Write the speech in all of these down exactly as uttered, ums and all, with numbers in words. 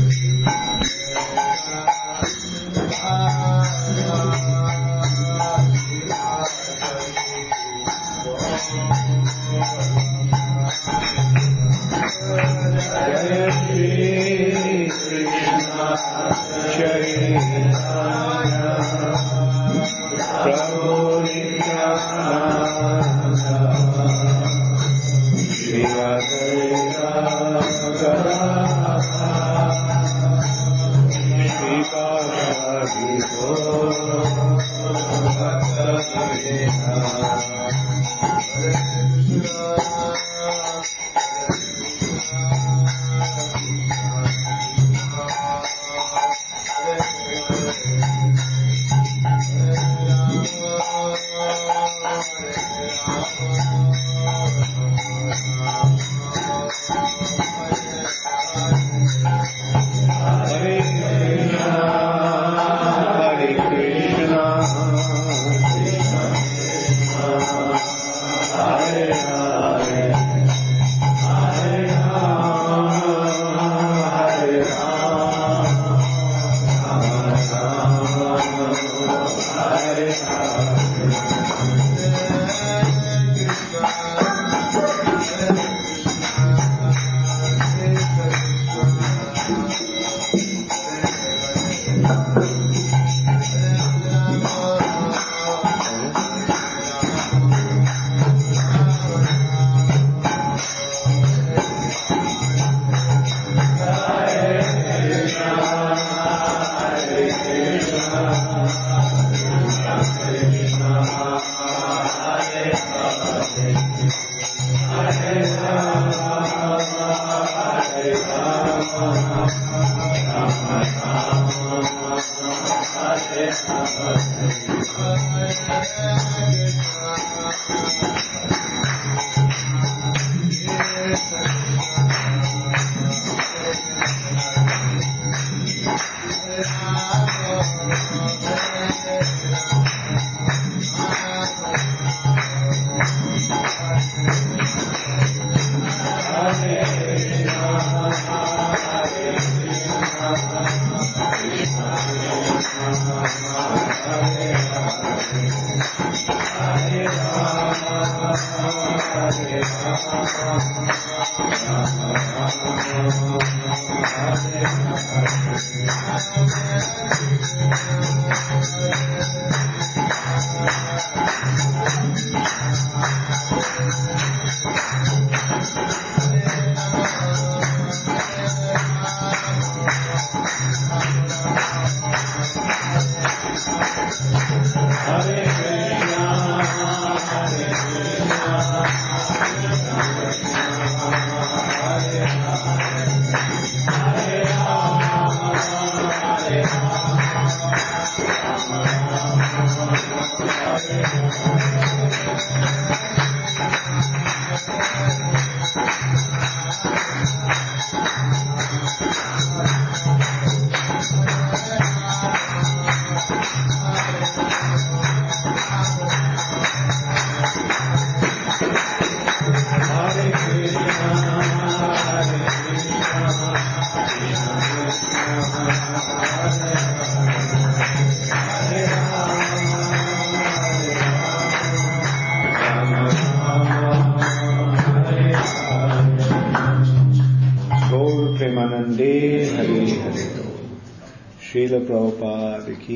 Srila Prabhupada ki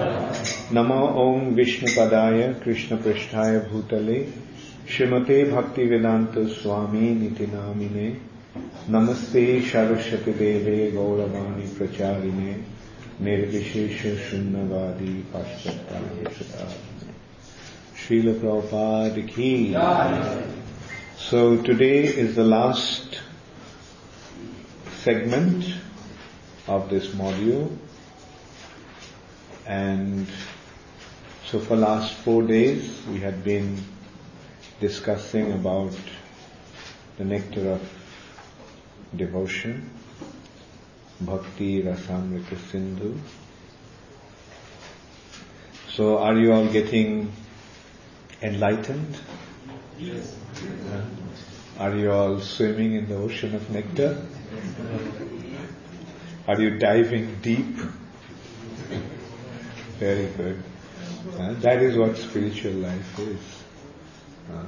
Namo Om Vishnupadaya Krishna Pristhaya Bhutale Srimate Bhaktivedanta Swami Niti Namine Namaste Saraswati Deve Gauravani Pracharine Nirvishesha Shunnavadi Paschata Srila Prabhupada ki. So today is the last segment of this module, and so for last four days we had been discussing about the nectar of devotion, Bhakti Rasamrita Sindhu. So are you all getting enlightened? Yes. Uh, are you all swimming in the ocean of nectar? Are you diving deep? Very good. Uh, that is what spiritual life is. Uh,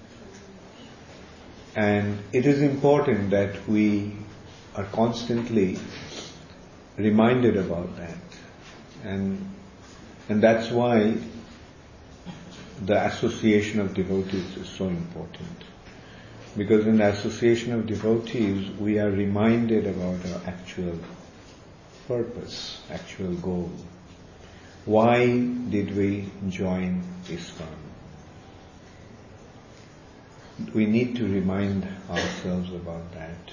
and it is important that we are constantly reminded about that. And, and that's why the association of devotees is so important. Because in the association of devotees, we are reminded about our actual purpose, actual goal. Why did we join ISKCON? We need to remind ourselves about that.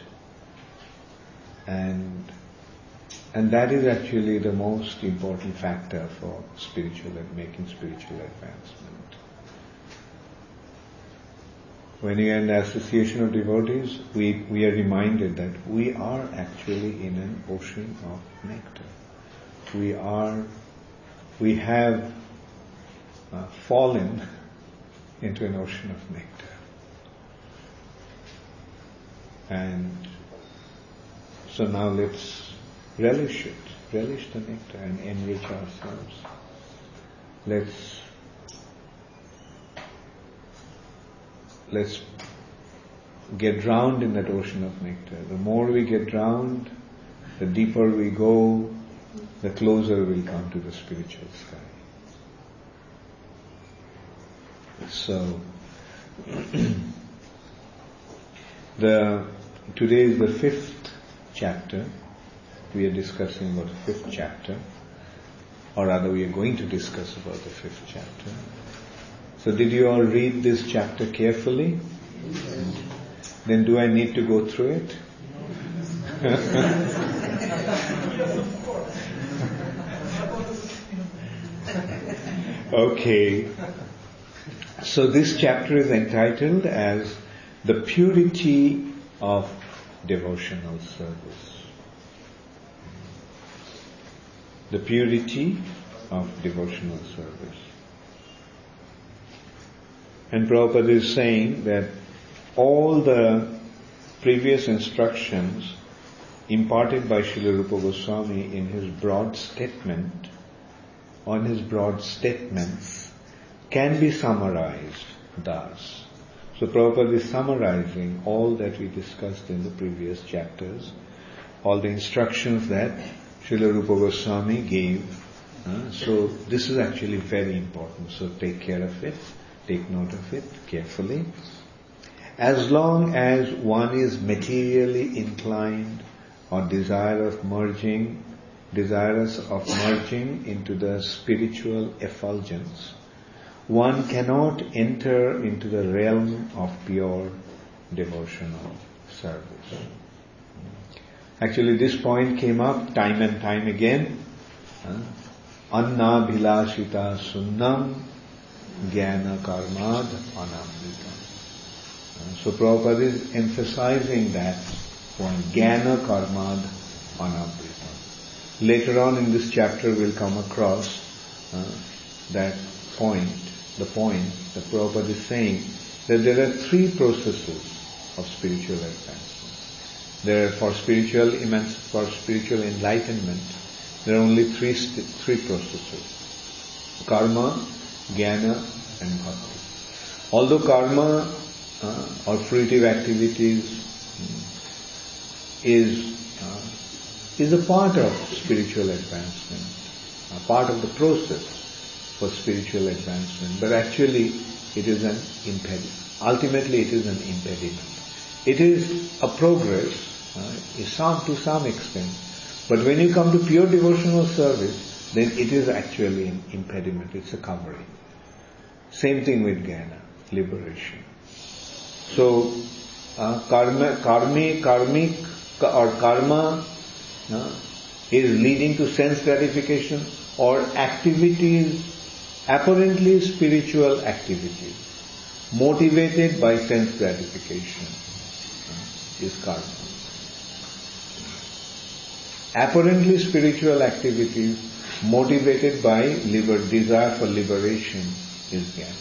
And, and that is actually the most important factor for spiritual, making spiritual advancement. When we are in the association of devotees, we, we are reminded that we are actually in an ocean of nectar. We are, we have uh, fallen into an ocean of nectar. And so now let's relish it, relish the nectar and enrich ourselves. Let's Let's get drowned in that ocean of nectar. The more we get drowned, the deeper we go, the closer we'll come to the spiritual sky. So, the today is the fifth chapter. We are discussing about the fifth chapter, or rather we are going to discuss about the fifth chapter. So did you all read this chapter carefully? Yes. Then do I need to go through it? Okay. So this chapter is entitled as The Purity of Devotional Service. The Purity of Devotional Service. And Prabhupada is saying that all the previous instructions imparted by Srila Rupa Goswami in his broad statement, on his broad statements, can be summarized thus. So Prabhupada is summarizing all that we discussed in the previous chapters, all the instructions that Srila Rupa Goswami gave. Uh, so this is actually very important, so take care of it. Take note of it carefully. As long as one is materially inclined or desire of merging, desirous of merging into the spiritual effulgence, one cannot enter into the realm of pure devotional service. Actually, this point came up time and time again. Anna bhilashita sunnam Jnana karmad anamritam. So Prabhupada is emphasizing that point, Jnana karmad anamritam. Later on in this chapter we'll come across uh, that point, the point that Prabhupada is saying that there are three processes of spiritual advancement. There are for spiritual for spiritual enlightenment, there are only three three processes: karma, Jnana and bhakti. Although karma uh, or fruitive activities um, is uh, is a part of spiritual advancement, a part of the process for spiritual advancement, but actually it is an impediment. Ultimately it is an impediment. It is a progress, uh, is some to some extent, but when you come to pure devotional service, then it is actually an impediment, it's a covering. Same thing with Jnana, liberation. So, uh, karma, karmi, karmic or karma uh, is leading to sense gratification, or activities, apparently spiritual activities, motivated by sense gratification uh, is karma. Apparently spiritual activities motivated by liber, desire for liberation is Jnana.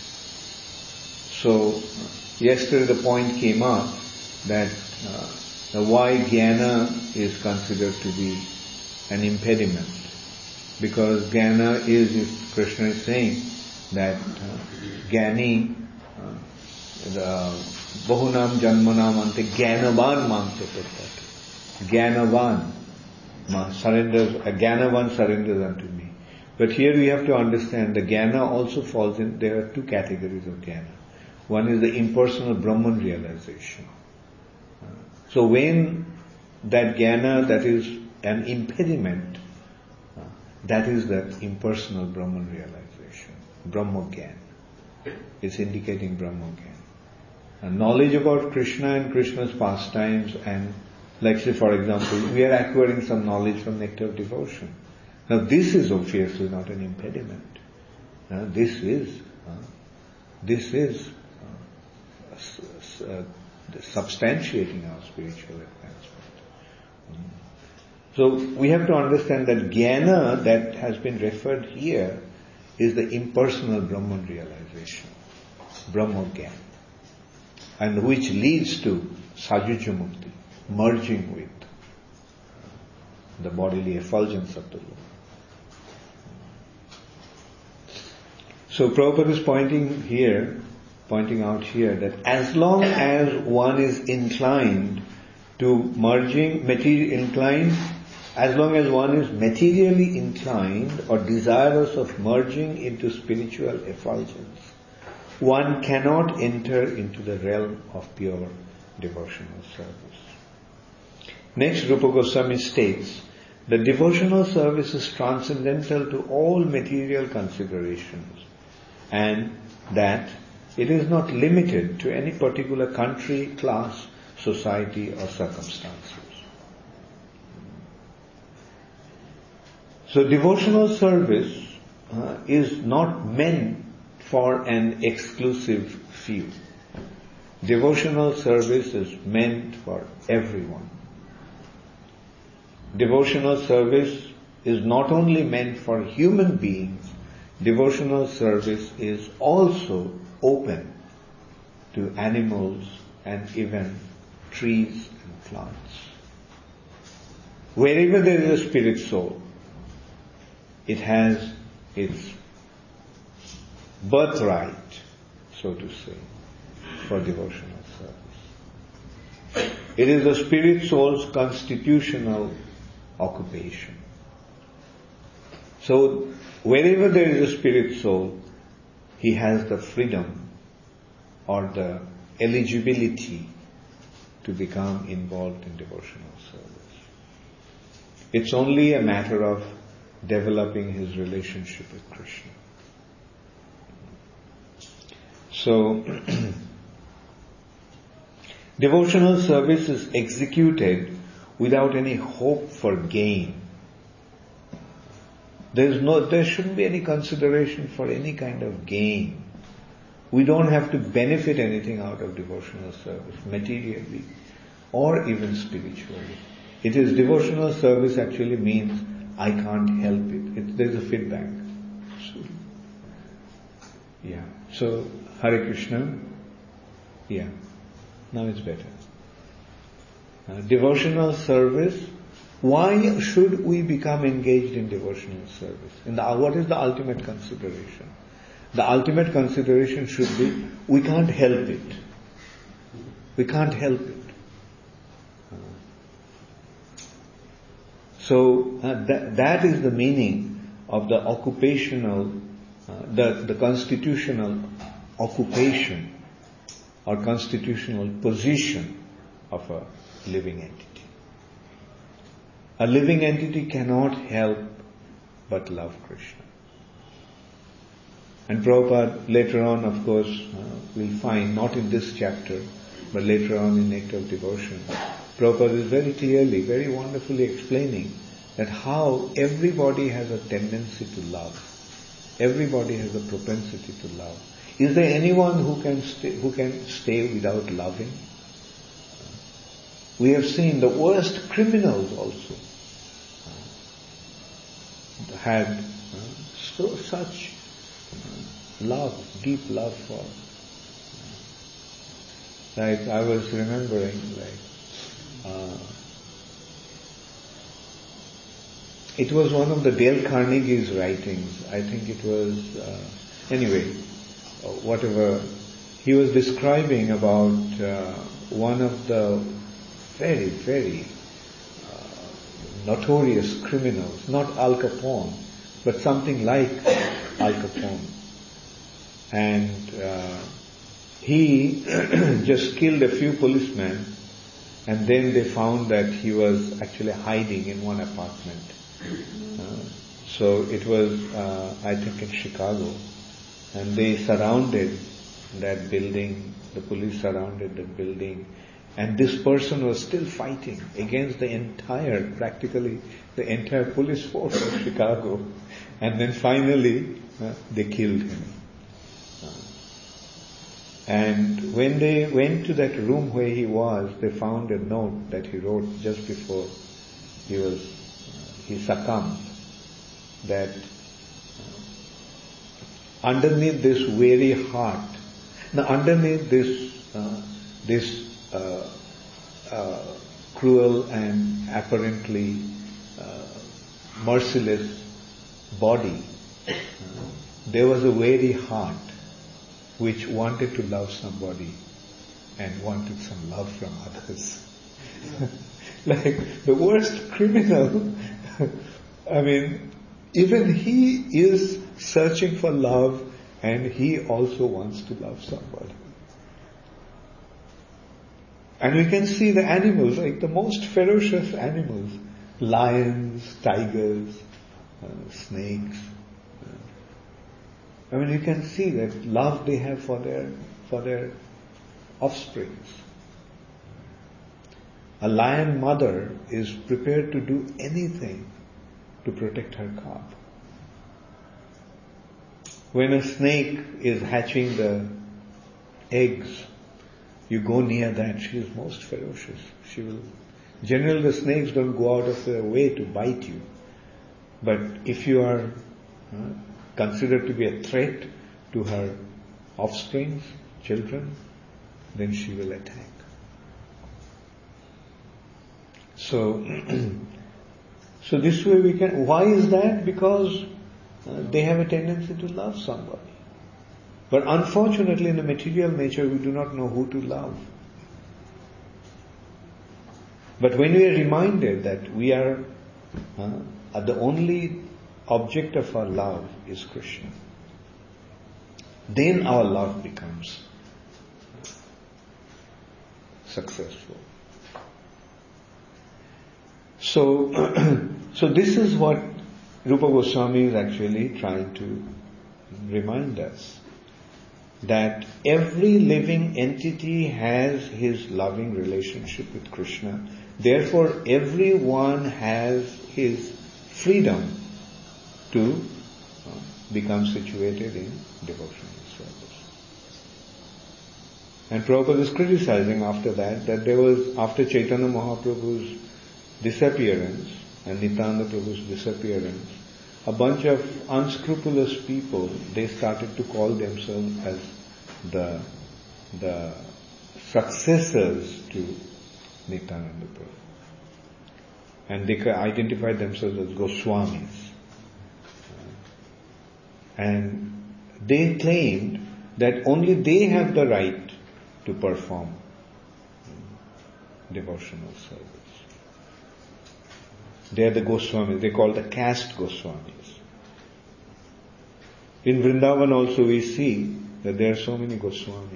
So, yesterday the point came up that uh, Now why jnana is considered to be an impediment? Because jnana is, if Krishna is saying that uh, jnani, uh, the bahunam janmanam ante jnanavan mamte pratyate. Jnanavan ma surrenders, a jnanavan surrenders unto me. But here we have to understand the jnana also falls in, there are two categories of jnana. One is the impersonal Brahman realization. Uh, so when that jnana that is an impediment, uh, that is the impersonal Brahman realization, Brahma Gyan. It's indicating Brahma Gyan. And knowledge about Krishna and Krishna's pastimes, and like say for example, we are acquiring some knowledge from nectar of devotion. Now this is obviously not an impediment. Uh, this is, uh, this is uh, s- s- uh, substantiating our spiritual advancement. Mm. So we have to understand that jnana that has been referred here is the impersonal Brahman realization, Brahma Gyan, and which leads to Sajuja Mukti, merging with the bodily effulgence of the Lord. So Prabhupada is pointing here, pointing out here that as long as one is inclined to merging, material inclined, as long as one is materially inclined or desirous of merging into spiritual effulgence, one cannot enter into the realm of pure devotional service. Next, Rupa Goswami states that devotional service is transcendental to all material considerations, and that it is not limited to any particular country, class, society or circumstances. So devotional service uh, is not meant for an exclusive few. Devotional service is meant for everyone. Devotional service is not only meant for human beings, devotional service is also open to animals and even trees and plants. Wherever there is a spirit soul, it has its birthright, so to say, for devotional service. It is the spirit soul's constitutional occupation. So, wherever there is a spirit soul, he has the freedom or the eligibility to become involved in devotional service. It's only a matter of developing his relationship with Krishna. So, devotional service is executed without any hope for gain. There is no, there shouldn't be any consideration for any kind of gain. We don't have to benefit anything out of devotional service, materially or even spiritually. It is devotional service actually means I can't help it. it there's a feedback. So, yeah. So, Hare Krishna. Yeah. Now it's better. Uh, devotional service. Why should we become engaged in devotional service? In the, what is the ultimate consideration? The ultimate consideration should be, we can't help it. We can't help it. Uh, so uh, that, that is the meaning of the occupational, uh, the, the constitutional occupation or constitutional position of a living entity. A living entity cannot help but love Krishna. And Prabhupada later on, of course, uh, we'll find, not in this chapter, but later on in Nectar of Devotion, Prabhupada is very clearly, very wonderfully explaining that how everybody has a tendency to love. Everybody has a propensity to love. Is there anyone who can stay, who can stay without loving? We have seen the worst criminals also uh, had uh, so such uh, love, deep love for. Uh, like I was remembering, like uh, it was one of the Dale Carnegie's writings. I think it was, uh, anyway, uh, whatever. He was describing about uh, one of the very, very uh, notorious criminals, not Al Capone, but something like Al Capone. And uh, he just killed a few policemen, and then they found that he was actually hiding in one apartment. Uh, so it was, uh, I think in Chicago, and they surrounded that building, the police surrounded the building, and this person was still fighting against the entire, practically the entire police force of Chicago. And then finally, uh, they killed him. Uh, and when they went to that room where he was, they found a note that he wrote just before he was, uh, he succumbed, that uh, underneath this weary heart, now underneath this, uh, this uh, uh, cruel and apparently uh, merciless body, uh, there was a weary heart which wanted to love somebody and wanted some love from others. Like the worst criminal, I mean, even he is searching for love, and he also wants to love somebody. And we can see the animals, like the most ferocious animals, lions, tigers, uh, snakes. I mean, you can see that love they have for their for their offsprings. A lion mother is prepared to do anything to protect her cub. When a snake is hatching the eggs, you go near that, she is most ferocious. She will. Generally, the snakes don't go out of their way to bite you. But if you are uh, considered to be a threat to her offsprings, children, then she will attack. So, so this way we can. Why is that? Because uh, they have a tendency to love somebody. But unfortunately, in the material nature, we do not know who to love. But when we are reminded that we are uh, the only object of our love is Krishna, then our love becomes successful. So, so this is what Rupa Goswami is actually trying to remind us, that every living entity has his loving relationship with Krishna. Therefore, everyone has his freedom to uh, become situated in devotional service. And Prabhupada is criticizing after that, that there was, after Chaitanya Mahaprabhu's disappearance and Nityananda Prabhu's disappearance, a bunch of unscrupulous people, they started to call themselves as the the successors to Nityananda Prabhu. And they identified themselves as Goswamis. And they claimed that only they have the right to perform devotional service. They are the Goswamis. They call the caste Goswamis. In Vrindavan also we see that there are so many Goswamis.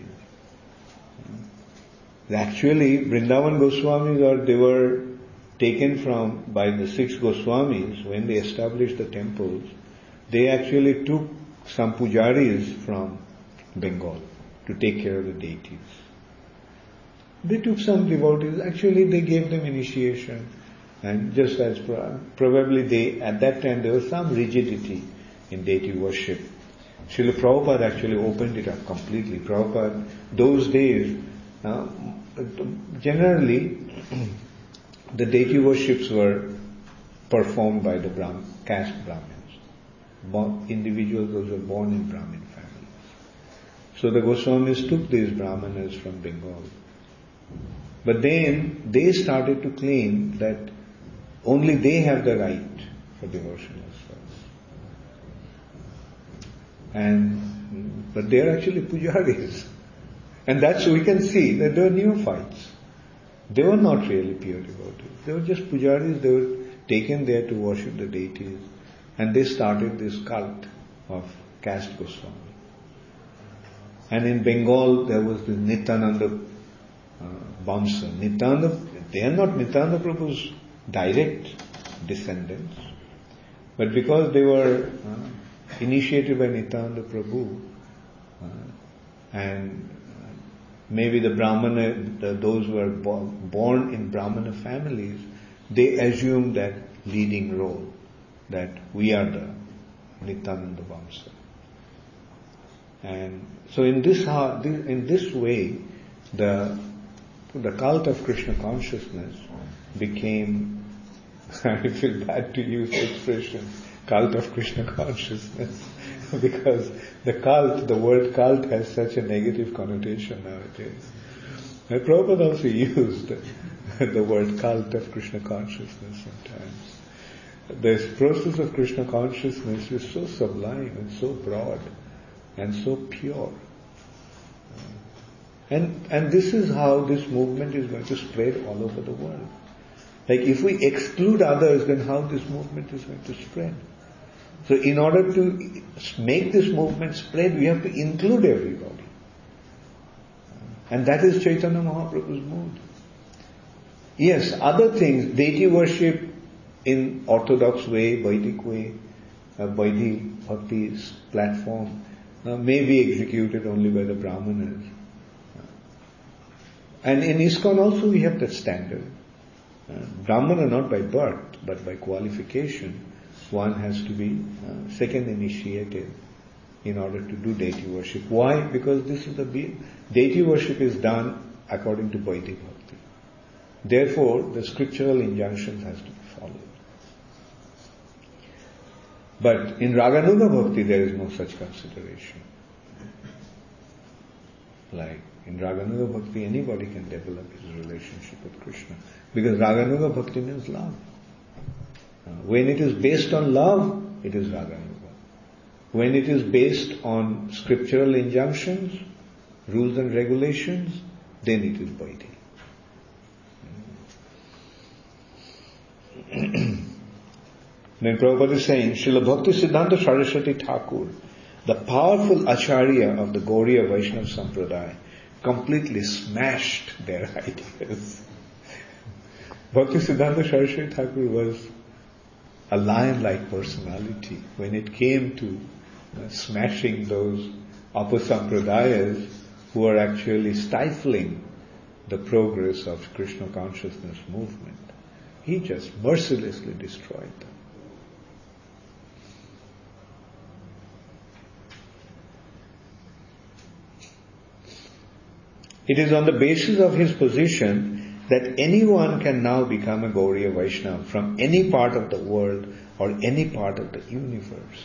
Actually, Vrindavan Goswamis, or they were taken from by the six Goswamis when they established the temples. They actually took some pujaris from Bengal to take care of the deities. They took some devotees. Actually, they gave them initiation. And just as probably they, at that time, there was some rigidity in deity worship. Srila Prabhupada actually opened it up completely. Prabhupada, those days, uh, generally, the deity worships were performed by the Brahm, caste Brahmins. Born, individuals those were born in Brahmin families. So the Goswamis took these Brahmanas from Bengal But then they started to claim that only they have the right for devotional service. And, but they are actually pujaris. And that's, we can see that they were neophytes. They were not really pure devotees. They were just pujaris. They were taken there to worship the deities. And they started this cult of caste Goswami. And in Bengal, there was the Nityananda uh, Vamsa. Nityananda, they are not Nityananda Prabhu's direct descendants. But because they were uh, initiated by Nityananda Prabhu, uh, and maybe the Brahmana, the, those who were bo- born in Brahmana families, they assumed that leading role, that we are the Nityananda Vamsa. And so in this in this way, the the cult of Krishna consciousness became, I feel bad to use the expression, cult of Krishna consciousness, because the cult, the word cult has such a negative connotation nowadays. And Prabhupada also used the word cult of Krishna consciousness sometimes. This process of Krishna consciousness is so sublime and so broad and so pure. And, and this is how this movement is going to spread all over the world. Like if we exclude others, then how this movement is going to spread? So in order to make this movement spread, we have to include everybody. And that is Chaitanya Mahaprabhu's mood. Yes, other things, deity worship in orthodox way, Vedic way, uh, Vaidhi Bhakti's platform, uh, may be executed only by the Brahmanas. And in ISKCON also we have that standard. Uh, Brahmana not by birth, but by qualification, one has to be uh, second initiated in order to do deity worship. Why? Because this is the deity worship is done according to Vaidhi Bhakti. Therefore, the scriptural injunctions has to be followed. But in Raganuga Bhakti there is no such consideration. Like in Raganuga Bhakti anybody can develop his relationship with Krishna. Because Raganuga Bhakti means love. Uh, when it is based on love, it is Raganuga. When it is based on scriptural injunctions, rules and regulations, then it is Vaidhi. Then Prabhupada is saying, Srila Bhakti Siddhanta Saraswati Thakur, the powerful Acharya of the Gauriya Vaishnava Sampradaya, completely smashed their ideas. Bhakti Siddhanta Saraswati Thakur was a lion-like personality when it came to uh, smashing those apasampradayas who are actually stifling the progress of Krishna consciousness movement. He just mercilessly destroyed them. It is on the basis of his position that anyone can now become a Gauriya Vaishnava from any part of the world or any part of the universe.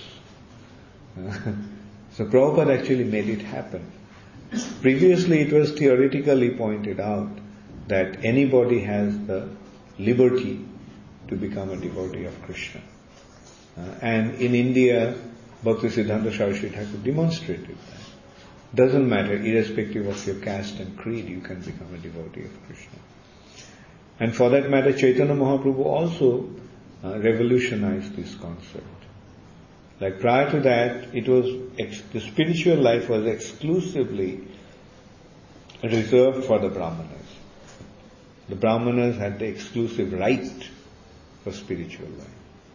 So Prabhupada actually made it happen. Previously it was theoretically pointed out that anybody has the liberty to become a devotee of Krishna. Uh, and in India, Bhakti Siddhanta Saraswati Thakur demonstrated that. Doesn't matter, irrespective of your caste and creed, you can become a devotee of Krishna. And for that matter, Chaitanya Mahaprabhu also uh, revolutionized this concept. Like prior to that, it was ex- the spiritual life was exclusively reserved for the Brahmanas. The Brahmanas had the exclusive right for spiritual life.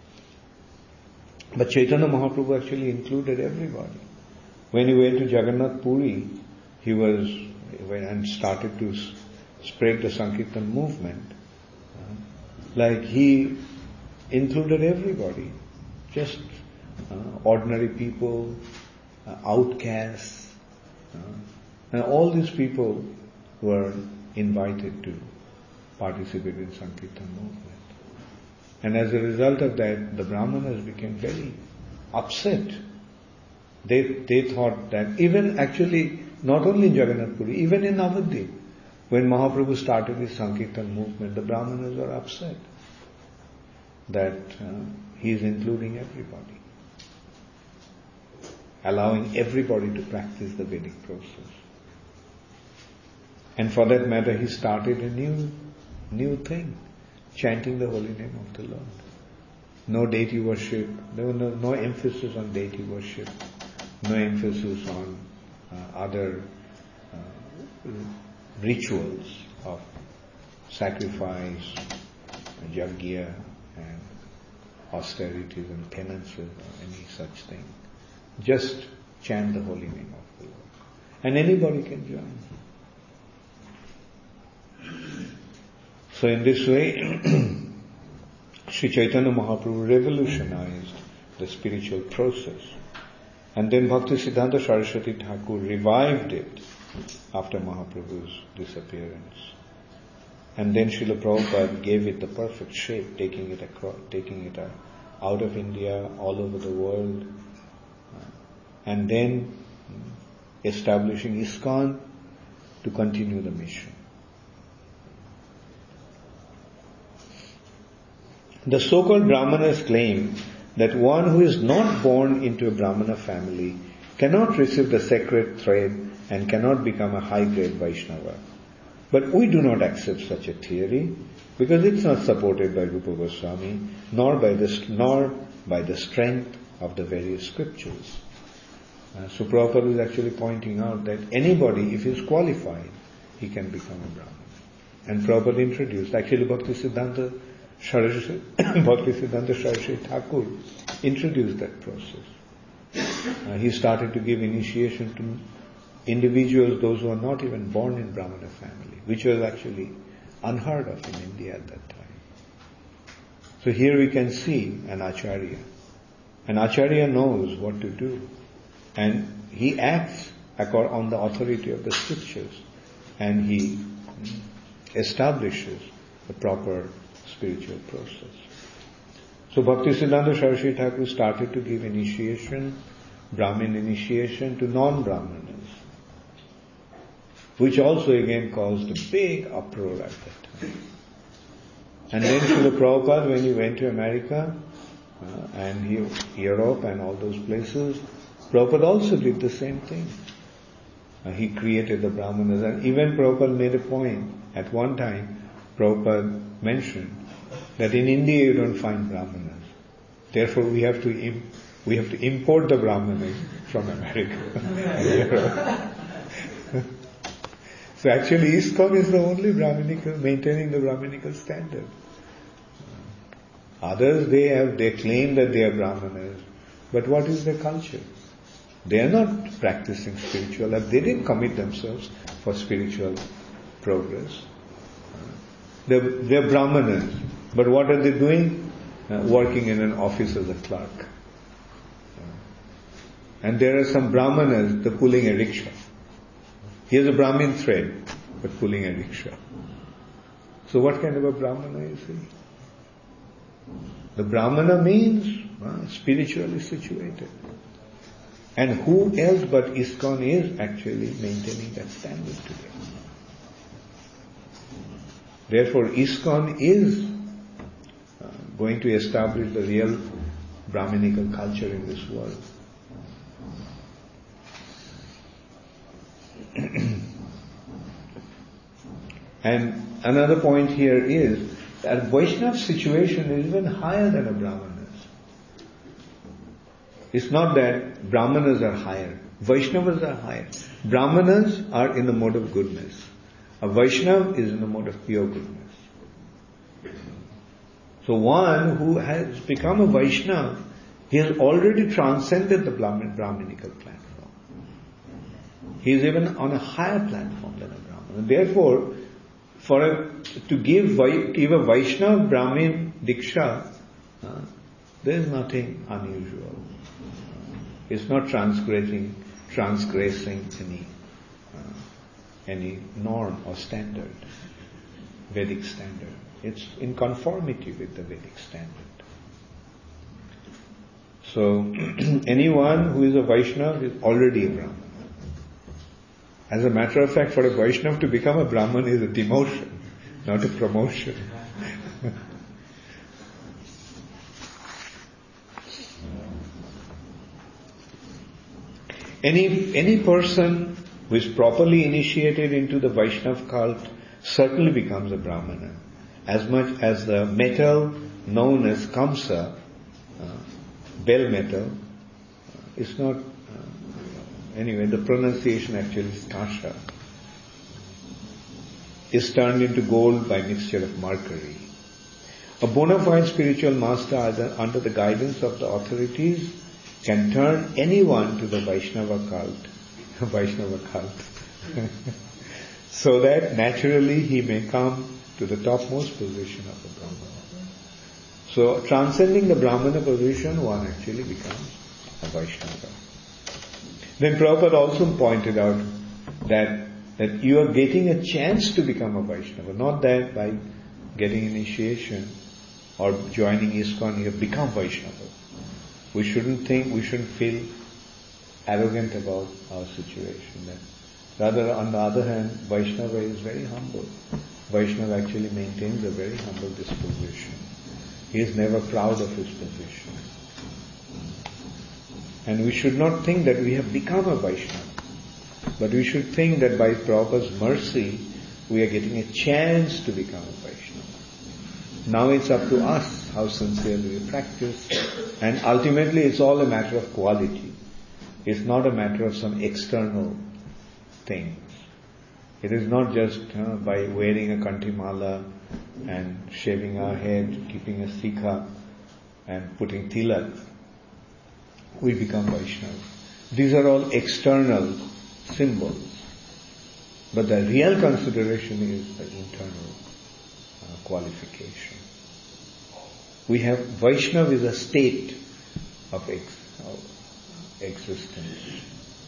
But Chaitanya Mahaprabhu actually included everybody. When he went to Jagannath Puri, he was and started to spread the Sankirtan movement. Uh, like he included everybody, just uh, ordinary people, uh, outcasts, uh, and all these people were invited to participate in Sankirtan movement. And as a result of that, the Brahmanas became very upset. They they thought that even actually, not only in Jagannath Puri, even in Navadvip, When Mahaprabhu started his Sankirtan movement, the Brahmanas were upset that uh, he is including everybody, allowing everybody to practice the Vedic process. And for that matter, he started a new, new thing, chanting the holy name of the Lord. No deity worship, there was no, no emphasis on deity worship, no emphasis on uh, other uh, rituals of sacrifice, yajna, and austerities and penances or any such thing. Just chant the holy name of the Lord. And anybody can join. So in this way, Sri Chaitanya Mahaprabhu revolutionized the spiritual process. And then Bhaktisiddhanta Saraswati Thakur revived it after Mahaprabhu's disappearance. And then Srila Prabhupada gave it the perfect shape, taking it across, taking it out of India, all over the world, and then establishing ISKCON to continue the mission. The so-called Brahmanas claim that one who is not born into a Brahmana family cannot receive the sacred thread and cannot become a high-grade Vaishnava. But we do not accept such a theory because it's not supported by Rupa Goswami nor by the, nor by the strength of the various scriptures. Uh, so Prabhupada is actually pointing out that anybody, if he is qualified, he can become a Brahman. And Prabhupada introduced, actually Bhaktisiddhanta Saraswati, Bhaktisiddhanta Saraswati Thakur introduced that process. Uh, he started to give initiation to individuals, those who are not even born in Brahmana family, which was actually unheard of in India at that time. So here we can see an Acharya. An Acharya knows what to do, and he acts on the authority of the scriptures, and he establishes the proper spiritual process. So Bhaktisiddhanta Saraswati Thakur started to give initiation, Brahmin initiation to non-Brahmanas, which also again caused a big uproar at that time. And then Srila Prabhupada, when he went to America uh, and he, Europe and all those places, Prabhupada also did the same thing. Uh, he created the Brahmanas, and even Prabhupada made a point at one time. Prabhupada mentioned that in India you don't find Brahmanas. Therefore we have to im- we have to import the Brahmanas from America and Europe. So actually ISKCON is the only Brahminical, maintaining the Brahminical standard. Others, they have, they claim that they are Brahmanas, but what is their culture? They are not practicing spiritual life. They didn't commit themselves for spiritual progress. They're, they're Brahmanas, but what are they doing? Uh, working in an office as a clerk. And there are some Brahmanas, they're pulling a rickshaw. Here's a Brahmin thread, but pulling a rickshaw. So what kind of a Brahmana is he? The Brahmana means uh, spiritually situated. And who else but ISKCON is actually maintaining that standard today? Therefore, ISKCON is uh, going to establish the real Brahminical culture in this world. And another point here is that Vaishnava situation is even higher than a Brahmana's. It's not that Brahmanas are higher. Vaishnavas are higher. Brahmanas are in the mode of goodness. A Vaishnava is in the mode of pure goodness. So one who has become a Vaishnava, he has already transcended the Brahminical platform. He is even on a higher platform than a Brahmana. Therefore, for a, to give, give a Vaishnava Brahmin Diksha, uh, there is nothing unusual. It's not transgressing, transgressing any uh, any norm or standard, Vedic standard. It's in conformity with the Vedic standard. So anyone who is a Vaishnava is already a Brahmana. As a matter of fact, for a Vaishnava to become a Brahman is a demotion, not a promotion. Any, any person who is properly initiated into the Vaishnava cult certainly becomes a Brahmana. As much as the metal known as Kamsa, uh, bell metal, uh, is not, uh, anyway, the pronunciation actually is Kasha, is turned into gold by mixture of mercury. A bona fide spiritual master under the guidance of the authorities can turn anyone to the Vaishnava cult, Vaishnava cult, so that naturally he may come to the topmost position of the Brahmana. So transcending the Brahmana position, one actually becomes a Vaishnava. Then Prabhupada also pointed out that, that you are getting a chance to become a Vaishnava, not that by getting initiation or joining ISKCON you have become Vaishnava. We shouldn't think, we shouldn't feel arrogant about our situation. Rather, on the other hand, Vaishnava is very humble. Vaishnava actually maintains a very humble disposition. He is never proud of his position. And we should not think that we have become a Vaishnava, but we should think that by Prabhupada's mercy, we are getting a chance to become a Vaishnava. Now it's up to us how sincerely we practice, and ultimately it's all a matter of quality. It's not a matter of some external things. It is not just uh, by wearing a kantimala and shaving our head, keeping a sikha and putting tilak, we become Vaishnava. These are all external symbols. But the real consideration is the internal uh, qualification. We have, Vaishnava is a state of, ex, of existence.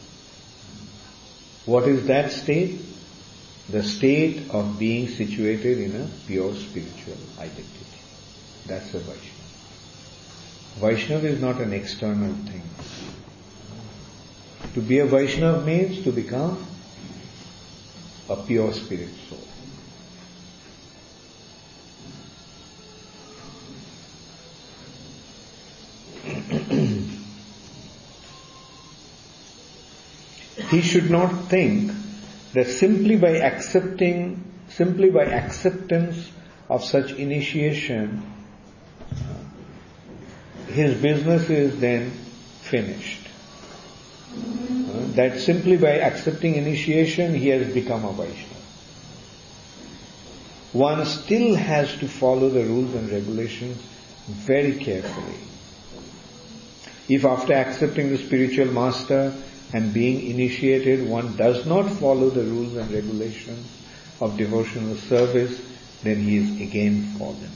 What is that state? The state of being situated in a pure spiritual identity. That's a Vaishnava. Vaishnava is not an external thing. To be a Vaishnava means to become a pure spirit soul. He should not think that simply by accepting, simply by acceptance of such initiation, his business is then finished. Uh, that simply by accepting initiation, he has become a Vaishnava. One still has to follow the rules and regulations very carefully. If after accepting the spiritual master and being initiated, one does not follow the rules and regulations of devotional service, then he is again fallen.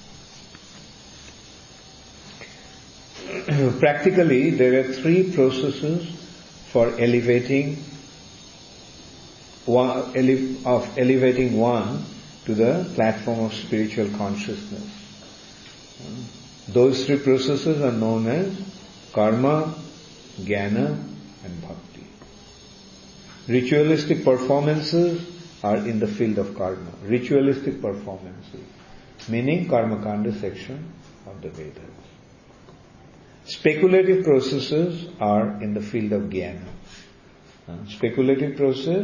Practically, there are three processes for elevating one, ele- of elevating one to the platform of spiritual consciousness. Those three processes are known as karma, jnana, and bhakti. Ritualistic performances are in the field of karma. Ritualistic performances, meaning karma kanda section of the Vedas. Speculative processes are in the field of jnana. Uh, speculative process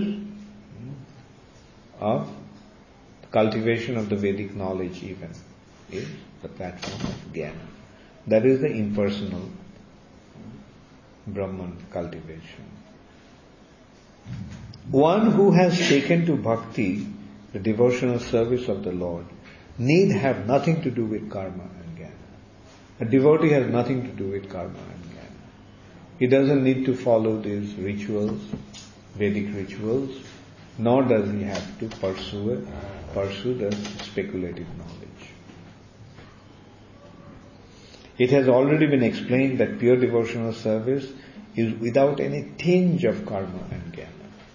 of cultivation of the Vedic knowledge even is the platform of jnana. That is the impersonal Brahman cultivation. One who has taken to bhakti, the devotional service of the Lord, need have nothing to do with karma and jnana. A devotee has nothing to do with karma and jnana. He doesn't need to follow these rituals, Vedic rituals, nor does he have to pursue it, pursue the speculative knowledge. It has already been explained that pure devotional service is without any tinge of karma and jnana.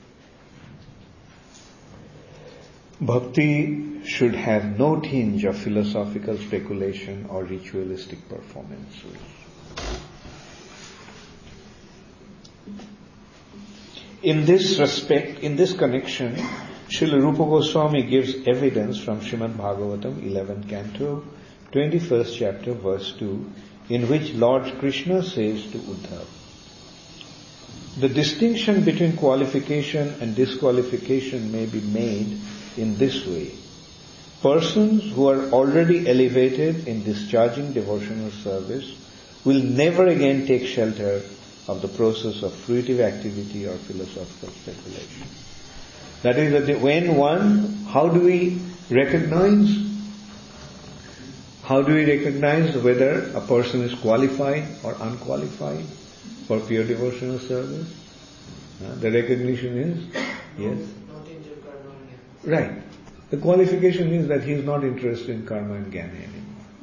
Bhakti should have no tinge of philosophical speculation or ritualistic performances. In this respect, in this connection, Srila Rupa Goswami gives evidence from Srimad Bhagavatam, eleventh canto, twenty-first chapter, verse two, in which Lord Krishna says to Uddhava, the distinction between qualification and disqualification may be made in this way. Persons who are already elevated in discharging devotional service will never again take shelter of the process of fruitive activity or philosophical speculation. That is, that when one, how do we recognize, how do we recognize whether a person is qualified or unqualified for pure devotional service? Uh, the recognition is, yes? Not into karma and jnana. Right. The qualification is that he is not interested in karma and jnana anymore.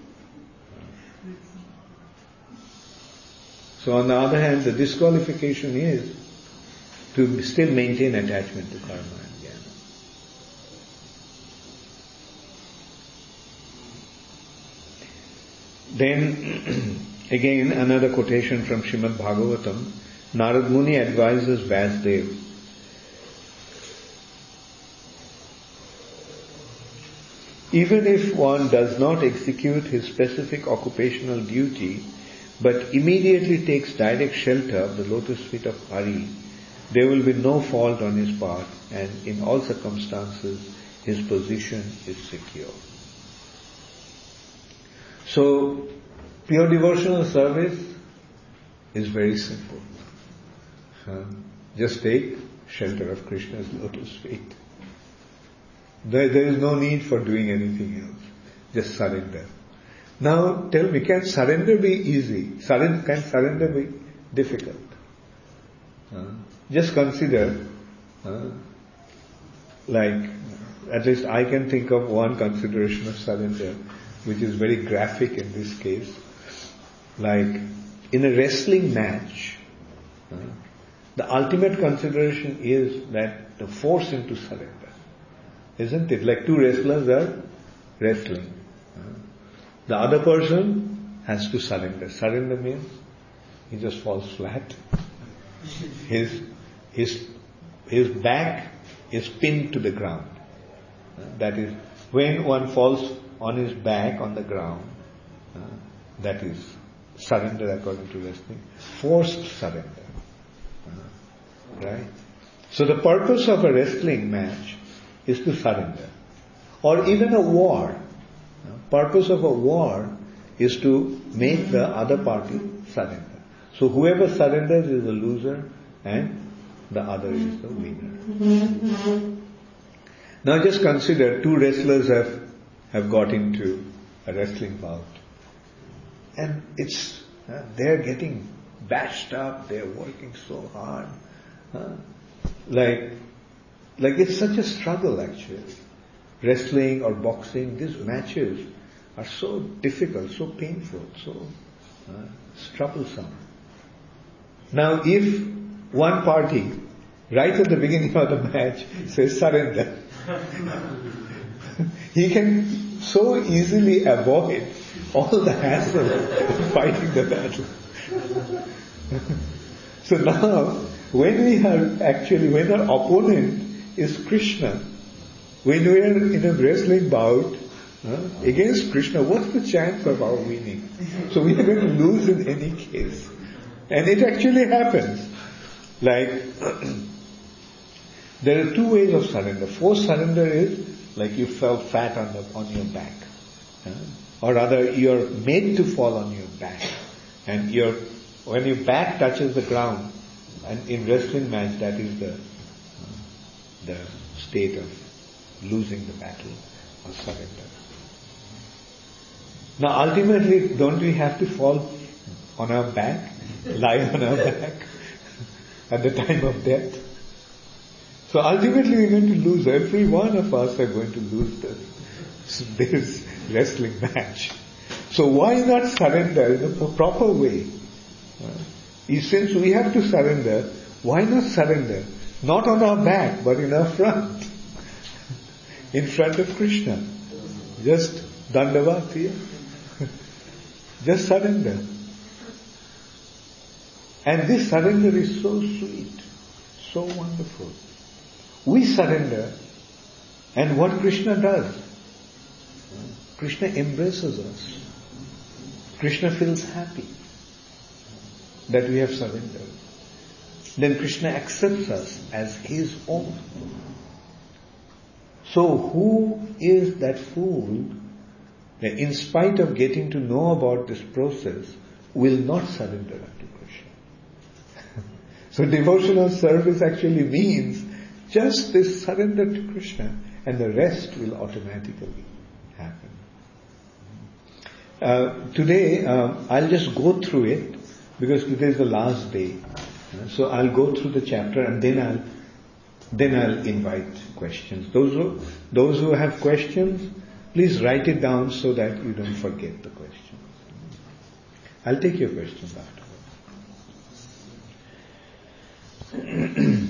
So on the other hand, the disqualification is to still maintain attachment to karma and jnana. Then, again, another quotation from Srimad Bhagavatam, Narad Muni advises Vasudev, even if one does not execute his specific occupational duty, but immediately takes direct shelter of the lotus feet of Hari, there will be no fault on his part, and in all circumstances his position is secure. So, pure devotional service is very simple. Uh, just take shelter of Krishna's lotus feet. There, there is no need for doing anything else. Just surrender. Now, tell me, can surrender be easy? Surrender, can surrender be difficult? Uh, just consider, uh, like, at least I can think of one consideration of surrender, which is very graphic in this case. Like, in a wrestling match, uh, the ultimate consideration is that the force him to surrender. Isn't it? Like two wrestlers are wrestling. The other person has to surrender. Surrender means he just falls flat. His, his, his back is pinned to the ground. That is, when one falls on his back on the ground, that is surrender according to wrestling. Forced surrender. Right? So the purpose of a wrestling match is to surrender. Or even a war. Purpose of a war is to make the other party surrender. So whoever surrenders is the loser and the other is the winner. Now just consider two wrestlers have, have got into a wrestling bout. And it's, uh, they're getting bashed up, they're working so hard. Uh, like, like it's such a struggle actually. Wrestling or boxing, these matches are so difficult, so painful, so uh, troublesome. Now if one party, right at the beginning of the match, says surrender, he can so easily avoid all the hassle of fighting the battle. So now, when we are actually, when our opponent is Krishna, when we are in a wrestling bout uh, against Krishna, what's the chance of our winning? So we are going to lose in any case. And it actually happens. Like, there are two ways of surrender. Forced surrender is like you fell flat on, the, on your back. Uh, or rather, you're made to fall on your back. And you're, when your back touches the ground, and in wrestling match, that is the, uh, the state of losing the battle or surrender. Now ultimately, don't we have to fall on our back, lie on our back at the time of death? So ultimately we're going to lose. Every one of us are going to lose this, this wrestling match. So why not surrender in a proper way? Uh, since we have to surrender, why not surrender? Not on our back, but in our front. In front of Krishna. Just dandavat here. Just surrender. And this surrender is so sweet. so wonderful. We surrender, and what Krishna does? Krishna embraces us. Krishna feels happy that we have surrendered. Then Krishna accepts us as his own. So who is that fool that in spite of getting to know about this process will not surrender unto Krishna? So devotional service actually means just this surrender to Krishna, and the rest will automatically happen. Uh, today, uh, I'll just go through it because today is the last day. So I'll go through the chapter and then I'll then I'll invite questions. Those who those who have questions, please write it down so that you don't forget the questions. I'll take your questions afterwards.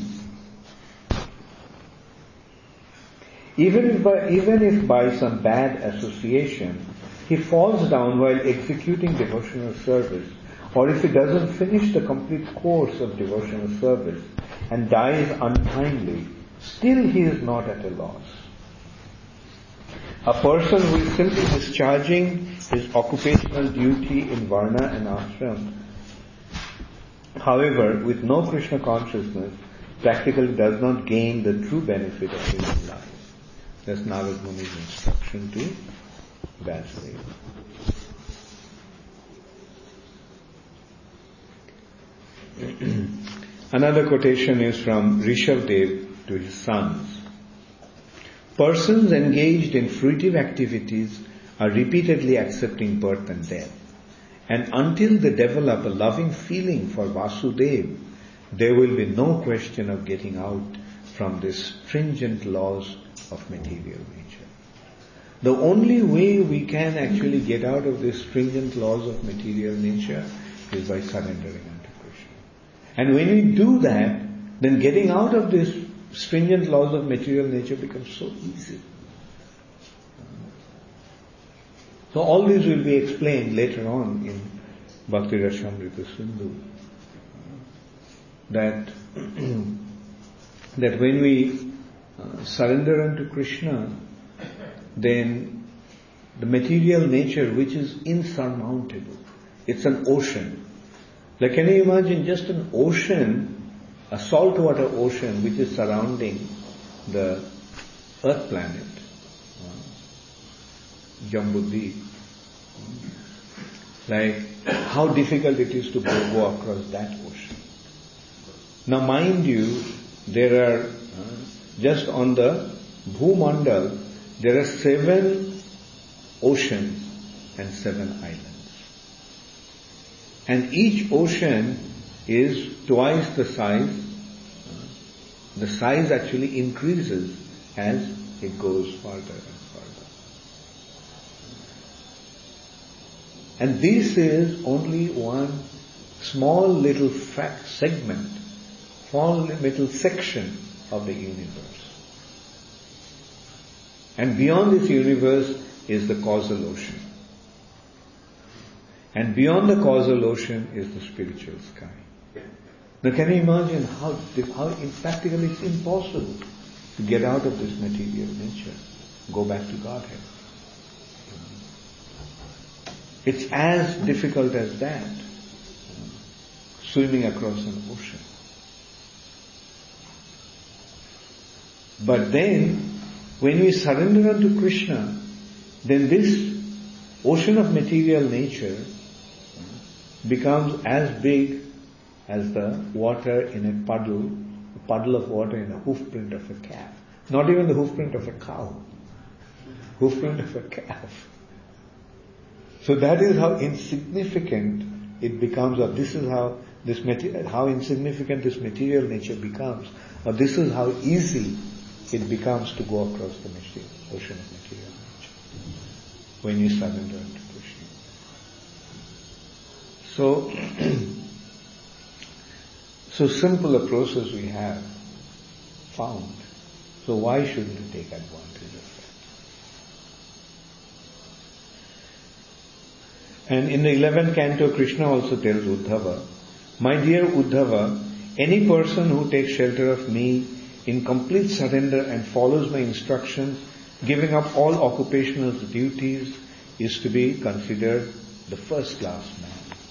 Even if by, even if by some bad association he falls down while executing devotional service, or if he doesn't finish the complete course of devotional service and dies untimely, still he is not at a loss. A person who is simply discharging his occupational duty in Varna and Ashram, however, with no Krishna consciousness, practically does not gain the true benefit of human life. That's Narad Muni's instruction to Vasudeva. Another quotation is from Rishabdev to his sons. Persons engaged in fruitive activities are repeatedly accepting birth and death. And until they develop a loving feeling for Vasudeva, there will be no question of getting out from these stringent laws of material nature. The only way we can actually get out of these stringent laws of material nature is by surrendering unto Krishna. And when we do that, then getting out of these stringent laws of material nature becomes so easy. So all this will be explained later on in Bhakti Rasamrita Sindhu. That, that when we uh, surrender unto Krishna, then the material nature which is insurmountable, it's an ocean. Like, can you imagine just an ocean, a saltwater ocean which is surrounding the earth planet, uh, Jambudweep. Like, how difficult it is to go, go across that ocean. Now mind you, there are, uh, just on the Bhumandal, there are seven oceans and seven islands. And each ocean is twice the size. The size actually increases as it goes further and further. And this is only one small little fact segment, small little section of the universe. And beyond this universe is the causal ocean. And beyond the causal ocean is the spiritual sky. Now can you imagine how, how practically it's impossible to get out of this material nature, go back to Godhead. It's as difficult as that, swimming across an ocean. But then, when we surrender unto Krishna, then this ocean of material nature becomes as big as the water in a puddle, a puddle of water in the hoofprint of a calf. Not even the hoofprint of a cow. Hoofprint of a calf. So that is how insignificant it becomes, or this is how this material, how insignificant this material nature becomes, or this is how easy it becomes to go across the material, ocean of material nature when you surrender unto Krishna. So, so simple a process we have found. So why shouldn't we take advantage of that? And in the eleventh canto, Krishna also tells Uddhava, my dear Uddhava, Any person who takes shelter of me in complete surrender and follows my instructions, giving up all occupational duties, is to be considered the first class man.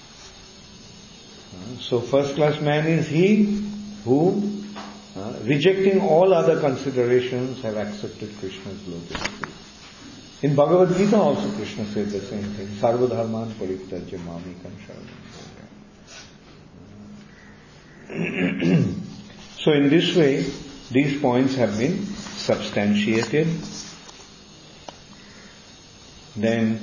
Uh, so first class man is he who, uh, rejecting all other considerations, have accepted Krishna's lotus feet. In Bhagavad Gita also Krishna said the same thing. Sarva dharman parityajya mamekam sharanam. So in this way, these points have been substantiated. Then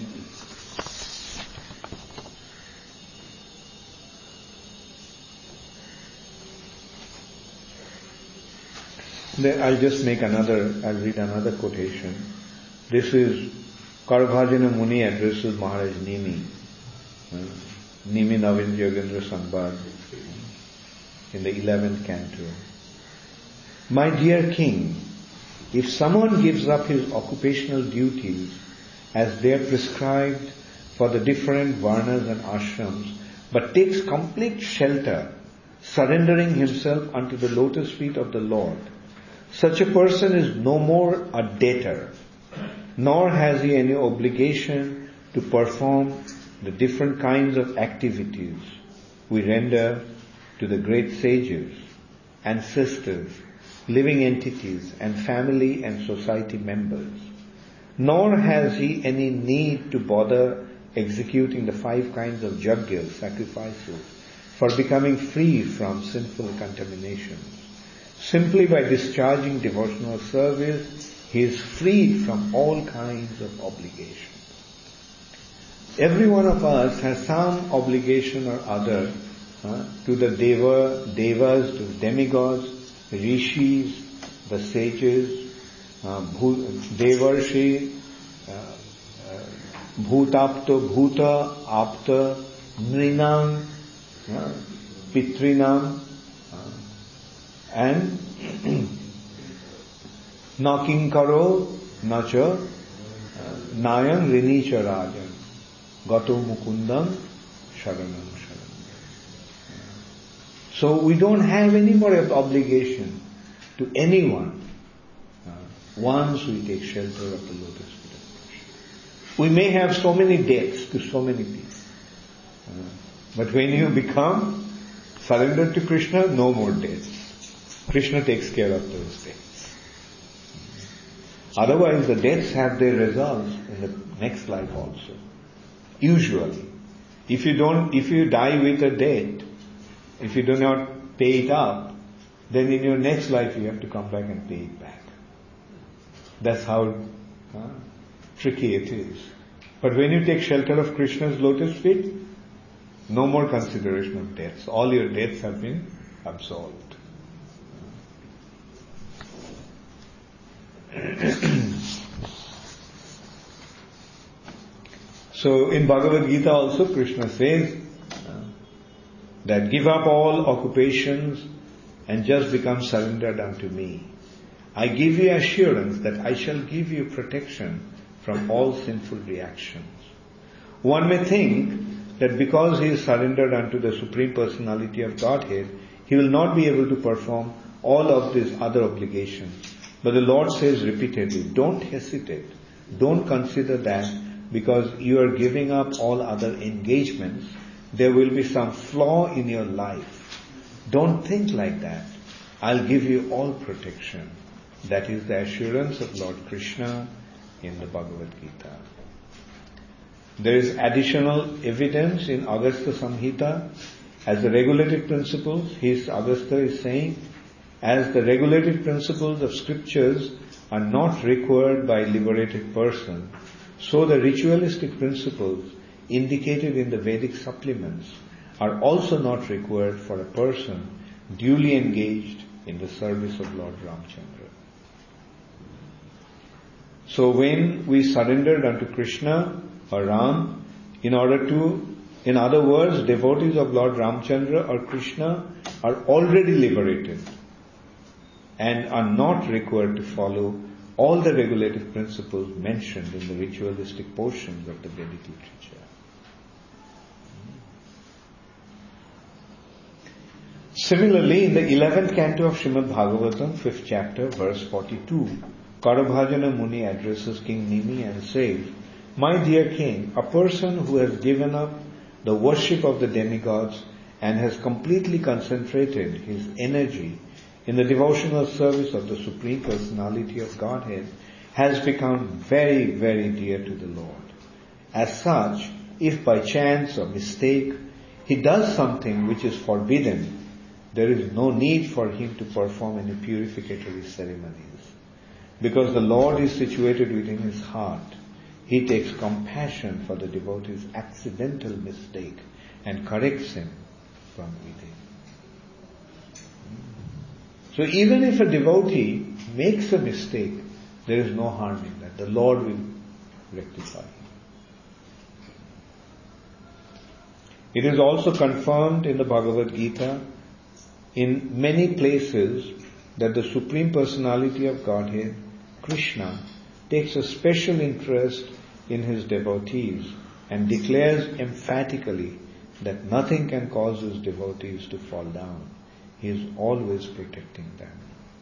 then I'll just make another, I'll read another quotation. This is Karabhajana Muni addresses Maharaj Nimi. Uh, Nimi Navin Yogendra Sambad in the eleventh canto. My dear king, if someone gives up his occupational duties as they are prescribed for the different varnas and ashrams, but takes complete shelter, surrendering himself unto the lotus feet of the Lord, such a person is no more a debtor, nor has he any obligation to perform the different kinds of activities we render to the great sages, ancestors, living entities, and family and society members. Nor has he any need to bother executing the five kinds of yajnas, sacrifices, for becoming free from sinful contaminations. Simply by discharging devotional service, he is freed from all kinds of obligations. Every one of us has some obligation or other uh, to the deva, devas, to the demigods, the rishis, the sages, uh, bhu, devarshi, uh, uh, bhutapta, bhuta, apta, nrinam, uh, pitrinam, uh, and knocking karo nacha nayan rinicha rajan gato mukundam sharanam sharanam. So we don't have any more obligation to anyone uh, once we take shelter of the lotus feet of Krishna. We may have so many debts to so many people, uh, but when you become surrendered to Krishna, no more debts. Krishna takes care of those debts. Otherwise, the debts have their results in the next life also. Usually, if you don't, if you die with a debt, if you do not pay it up, then in your next life you have to come back and pay it back. That's how uh, tricky it is. But when you take shelter of Krishna's lotus feet, no more consideration of debts. All your debts have been absolved. So in Bhagavad Gita also Krishna says uh, that give up all occupations and just become surrendered unto me. I give you assurance that I shall give you protection from all sinful reactions. One may think that because he is surrendered unto the Supreme Personality of Godhead, he will not be able to perform all of these other obligations. But the Lord says repeatedly, don't hesitate. Don't consider that because you are giving up all other engagements, there will be some flaw in your life. Don't think like that. I'll give you all protection. That is the assurance of Lord Krishna in the Bhagavad Gita. There is additional evidence in Agastya Samhita as the regulative principles. His Agastya is saying, as the regulative principles of scriptures are not required by a liberated person, so the ritualistic principles indicated in the Vedic supplements are also not required for a person duly engaged in the service of Lord Ramchandra. So when we surrendered unto Krishna or Ram, in order to, in other words, devotees of Lord Ramchandra or Krishna are already liberated and are not required to follow all the regulative principles mentioned in the ritualistic portions of the Vedic literature. Similarly, in the eleventh canto of Srimad Bhagavatam, fifth chapter, verse forty-two, Karabhajana Muni addresses King Nimi and says, "My dear king, a person who has given up the worship of the demigods and has completely concentrated his energy in the devotional service of the Supreme Personality of Godhead has become very, very dear to the Lord. As such, if by chance or mistake he does something which is forbidden, there is no need for him to perform any purificatory ceremonies. Because the Lord is situated within his heart, he takes compassion for the devotee's accidental mistake and corrects him from within." So even if a devotee makes a mistake, there is no harm in that. The Lord will rectify him. It is also confirmed in the Bhagavad Gita in many places that the Supreme Personality of Godhead, Krishna, takes a special interest in his devotees and declares emphatically that nothing can cause his devotees to fall down. He is always protecting them.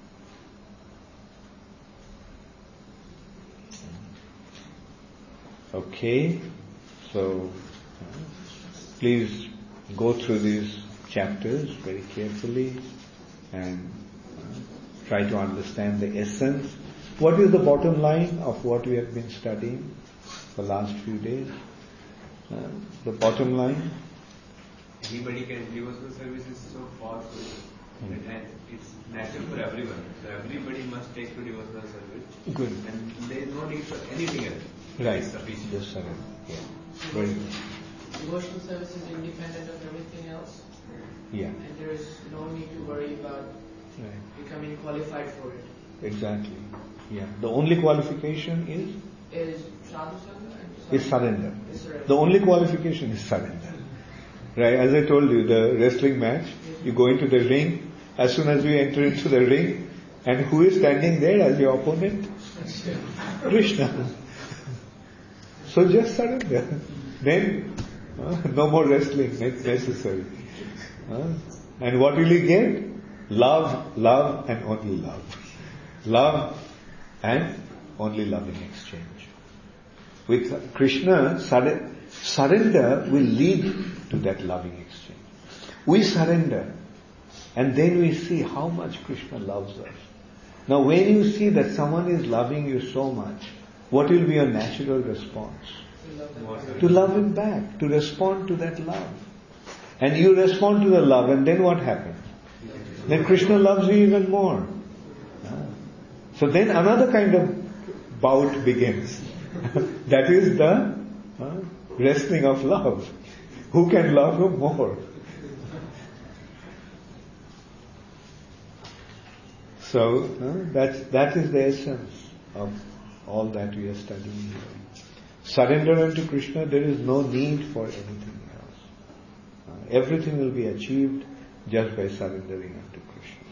Okay, so please go through these chapters very carefully and try to understand the essence. What is the bottom line of what we have been studying for the last few days? Uh, the bottom line? Anybody can, devotional service is so powerful hmm. and it's natural for everyone. So everybody must take to devotional service. Good. And there is no need for anything else. Right. Sufficient. Yes, sir. Yeah. Very good. Devotional service is independent of everything else. Yeah. And there is no need to worry about right. becoming qualified for it. Exactly. Yeah. The only qualification is? Is sadhu sangha. Is surrender. Is surrender. The only qualification is surrender. Right? As I told you, the wrestling match, you go into the ring, as soon as you enter into the ring, and who is standing there as your opponent? Krishna. So just surrender. Then, uh, no more wrestling necessary. Uh, and what will you get? Love, love and only love. Love and only love in exchange. With Krishna, surre- surrender will lead to that loving exchange. We surrender and then we see how much Krishna loves us. Now when you see that someone is loving you so much, what will be your natural response? To love him back, to respond to that love. And you respond to the love and then what happens? Then Krishna loves you even more. So then another kind of bout begins. That is the uh, wrestling of love. Who can love him more? So uh, that that is the essence of all that we are studying here. Surrender unto Krishna, there is no need for anything else. Uh, everything will be achieved just by surrendering unto Krishna.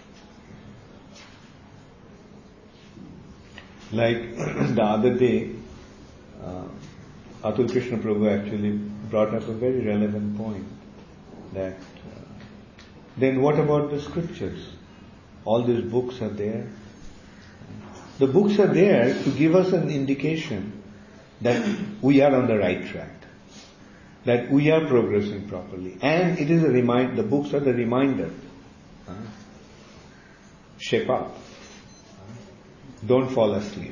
Like the other day, uh, Atul Krishna Prabhu actually brought up a very relevant point that uh, then what about the scriptures? All these books are there. The books are there to give us an indication that we are on the right track, that we are progressing properly. And it is a remind. The books are the reminder. Uh, shape up. Uh, don't fall asleep.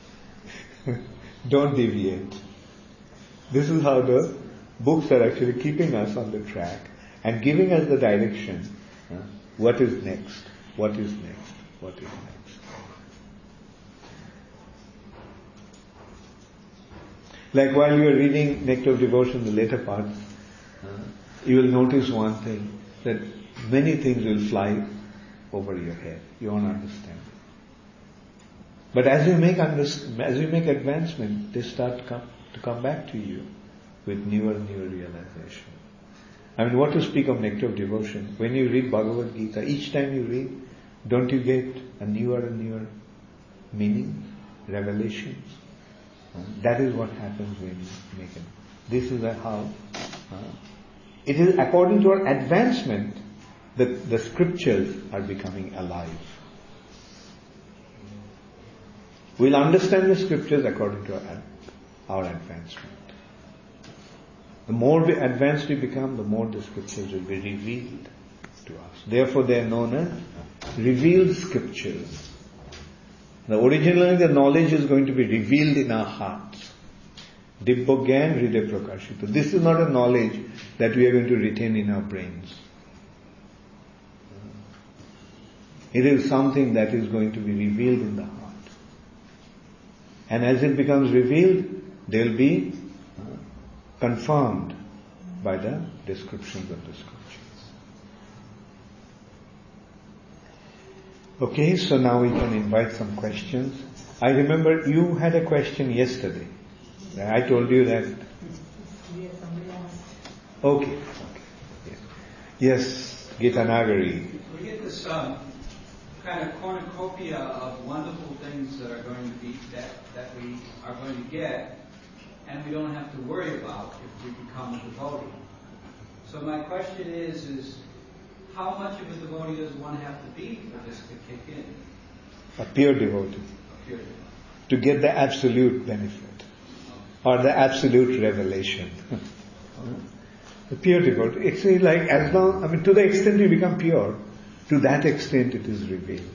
Don't deviate. This is how the books are actually keeping us on the track and giving us the direction. Uh, what is next? What is next? What is next? Like while you are reading Nectar of Devotion, the later parts, uh, you will notice one thing, that many things will fly over your head. You won't understand. But as you make under, as you make advancement, they start to come, to come back to you with newer and newer realization. I mean, what to speak of Nectar of Devotion? When you read Bhagavad Gita, each time you read, don't you get a newer and newer meaning, revelations? Uh, that is what happens when you make it. This is how, uh, it is according to our advancement, the, the scriptures are becoming alive. We'll understand the scriptures according to our, our advancement. The more we advanced we become, the more the scriptures will be revealed to us. Therefore they are known as revealed scriptures. Now originally the knowledge is going to be revealed in our hearts. Dibbogyan Hriday Prakashita. This is not a knowledge that we are going to retain in our brains. It is something that is going to be revealed in the heart. And as it becomes revealed, they will be confirmed by the descriptions of the scriptures. Okay, so now we can invite some questions. I remember you had a question yesterday. I told you that. Okay. Okay. Yes, yes, Gita Nagari. We get this um, kind of cornucopia of wonderful things that are going to be that that we are going to get, and we don't have to worry about if we become a devotee. So my question is, is how much of a devotee does one have to be for this to kick in? A pure devotee. A pure devotee. To get the absolute benefit. Or the absolute revelation. The pure devotee. It's like as long, I mean to the extent you become pure, to that extent it is revealed.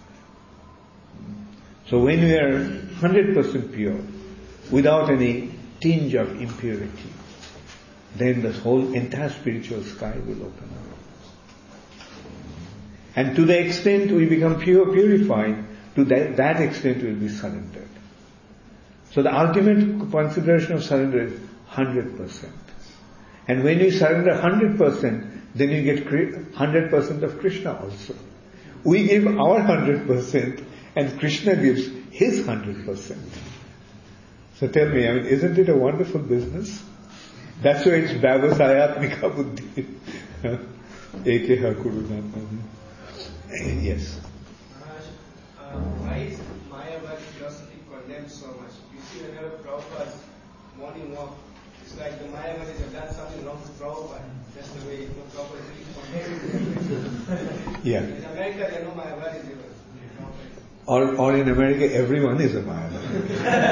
So when we are one hundred percent pure, without any tinge of impurity, then the whole entire spiritual sky will open up. And to the extent we become pure, purified, to that, that extent we will be surrendered. So the ultimate consideration of surrender is one hundred percent. And when you surrender one hundred percent, then you get one hundred percent of Krishna also. We give our one hundred percent and Krishna gives his one hundred percent. So tell me, I mean, isn't it a wonderful business? That's why it's Vyavasayatmika Buddhi. Ekeha Kurunatma. Yes. Uh, why is Mayavad philosophy condemned so much? You see, whenever Prabhupada's morning walk, it's like the Mayavadis have done something wrong with Prabhupada. That's the way, you know, Prabhupada is really condemning. Yeah. In America, there are no Mayavadis even. Or, or in America, everyone is a Mayavadi.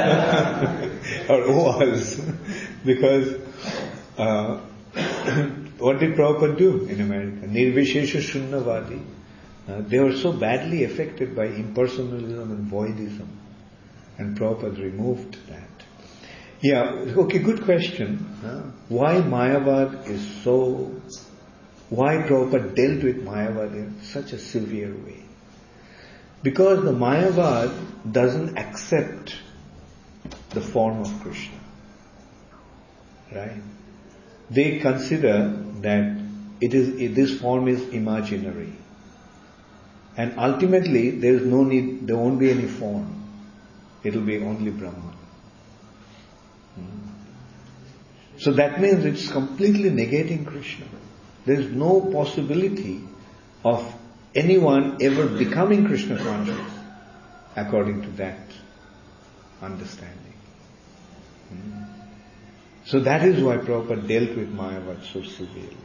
Or was. Because uh, what did Prabhupada do in America? Nirvishesha Shunnavadi. Uh, they were so badly affected by impersonalism and voidism. And Prabhupada removed that. Yeah, okay, good question. Uh, why Mayavad is so... Why Prabhupada dealt with Mayavad in such a severe way? Because the Mayavad doesn't accept the form of Krishna. Right? They consider that it is this form is imaginary. And ultimately there is no need, there won't be any form. It will be only Brahman. Hmm. So that means it's completely negating Krishna. There is no possibility of anyone ever becoming Krishna conscious according to that understanding. Hmm. So that is why Prabhupada dealt with Mayavad so severely.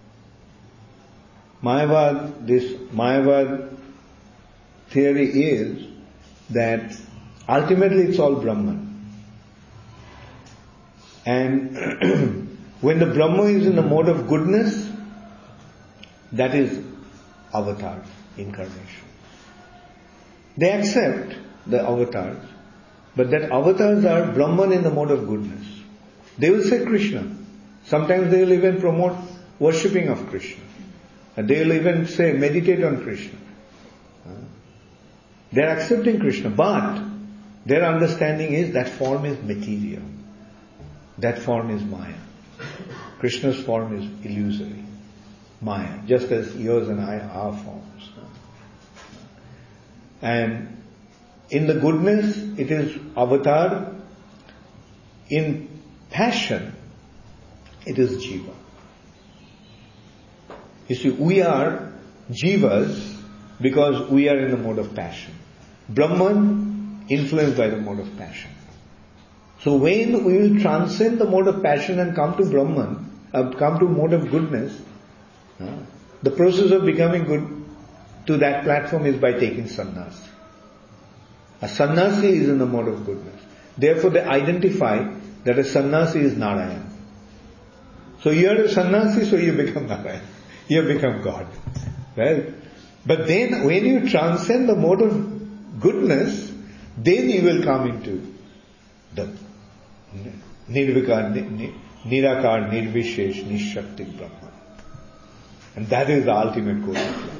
Mayavad, this Mayavad theory is that ultimately it's all Brahman. And when the Brahman is in the mode of goodness, that is avatar, incarnation. They accept the avatars, but that avatars are Brahman in the mode of goodness. They will say Krishna. Sometimes they will even promote worshipping of Krishna. And they will even say meditate on Krishna. They are accepting Krishna, but their understanding is that form is material. That form is Maya. Krishna's form is illusory. Maya, just as yours and I are forms. And in the goodness, it is avatar. In passion, it is jiva. You see, we are jivas because we are in the mode of passion. Brahman influenced by the mode of passion. So when we will transcend the mode of passion and come to Brahman, uh, come to mode of goodness, uh, The process of becoming good to that platform is by taking sannyas. A sannyasi is in the mode of goodness. Therefore they identify that a sannyasi is Narayan. So you are a sannyasi, so you become Narayan. You have become God. Right? But then when you transcend the mode of goodness, then you will come into the Nirvikar, Nirakar, Nirvishesh, Nishakti Brahman. And that is the ultimate goal of life.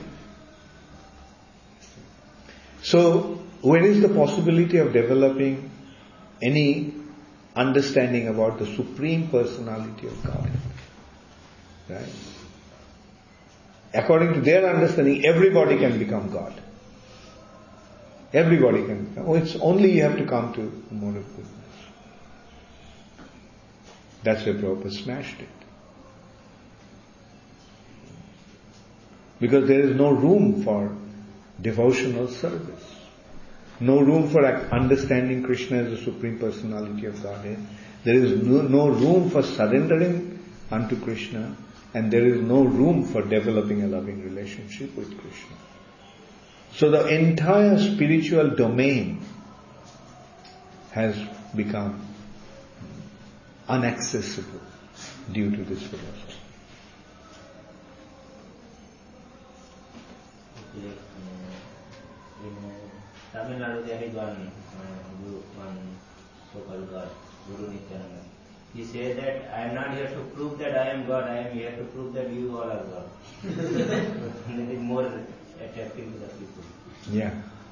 So, where is the possibility of developing any understanding about the Supreme Personality of God? Right? According to their understanding, everybody can become God. Everybody can become. Oh, it's only you have to come to the mode of goodness. That's where Prabhupada smashed it. Because there is no room for devotional service. No room for understanding Krishna as the Supreme Personality of Godhead. There is no, no room for surrendering unto Krishna, and there is no room for developing a loving relationship with Krishna. So the entire spiritual domain has become inaccessible due to this philosophy. Okay. Uh, in uh, Tamil Nadu there is one, uh, Guru, one so-called God, Guru Nityananda. He said that I am not here to prove that I am God, I am here to prove that you all are God. That is more attractive to the people. Yeah.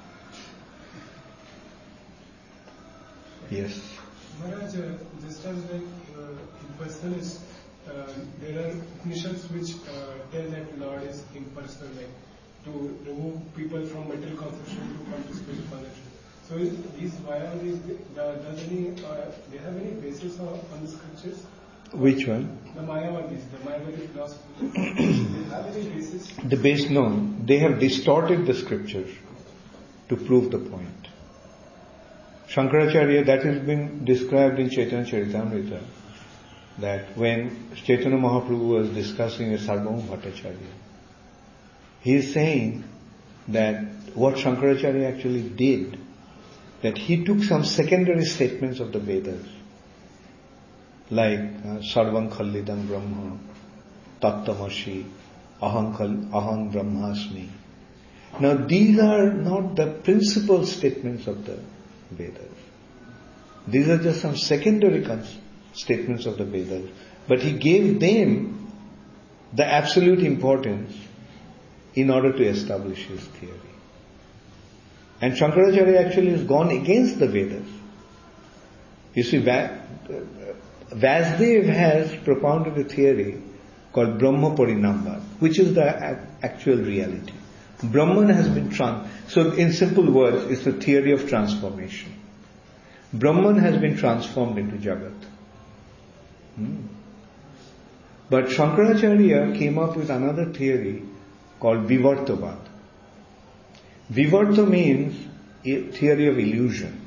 Yes. Maharaj, uh, just as like uh, impersonalist, uh, there are Upanishads which uh, tell that Lord is impersonal, like to remove people from material conception to come to spiritual conception. So is these Mayavadis, does any, uh, they have any basis on, on the scriptures? Which one? The Mayavadis, the Mayavadi philosophy. Do they have any basis? The base, no. They have distorted the scriptures to prove the point. Shankaracharya, that has been described in Chaitanya Charitamrita, that when Chaitanya Mahaprabhu was discussing with Sarvabhauma Bhattacharya, he is saying that what Shankaracharya actually did, that he took some secondary statements of the Vedas, like uh, Sarvam Khallidam Brahma, Tattvamasi, Aham, aham Brahmasmi. Now these are not the principal statements of the Vedas. These are just some secondary cons- statements of the Vedas. But he gave them the absolute importance in order to establish his theory. And Shankaracharya actually has gone against the Vedas. You see, Vasudev has propounded a theory called Brahma Parinamvad, which is the actual reality. Brahman has been trans. So in simple words, it's a theory of transformation. Brahman has been transformed into Jagat. Hmm. But Shankaracharya came up with another theory called Vivartavad. Vivarta means a theory of illusion.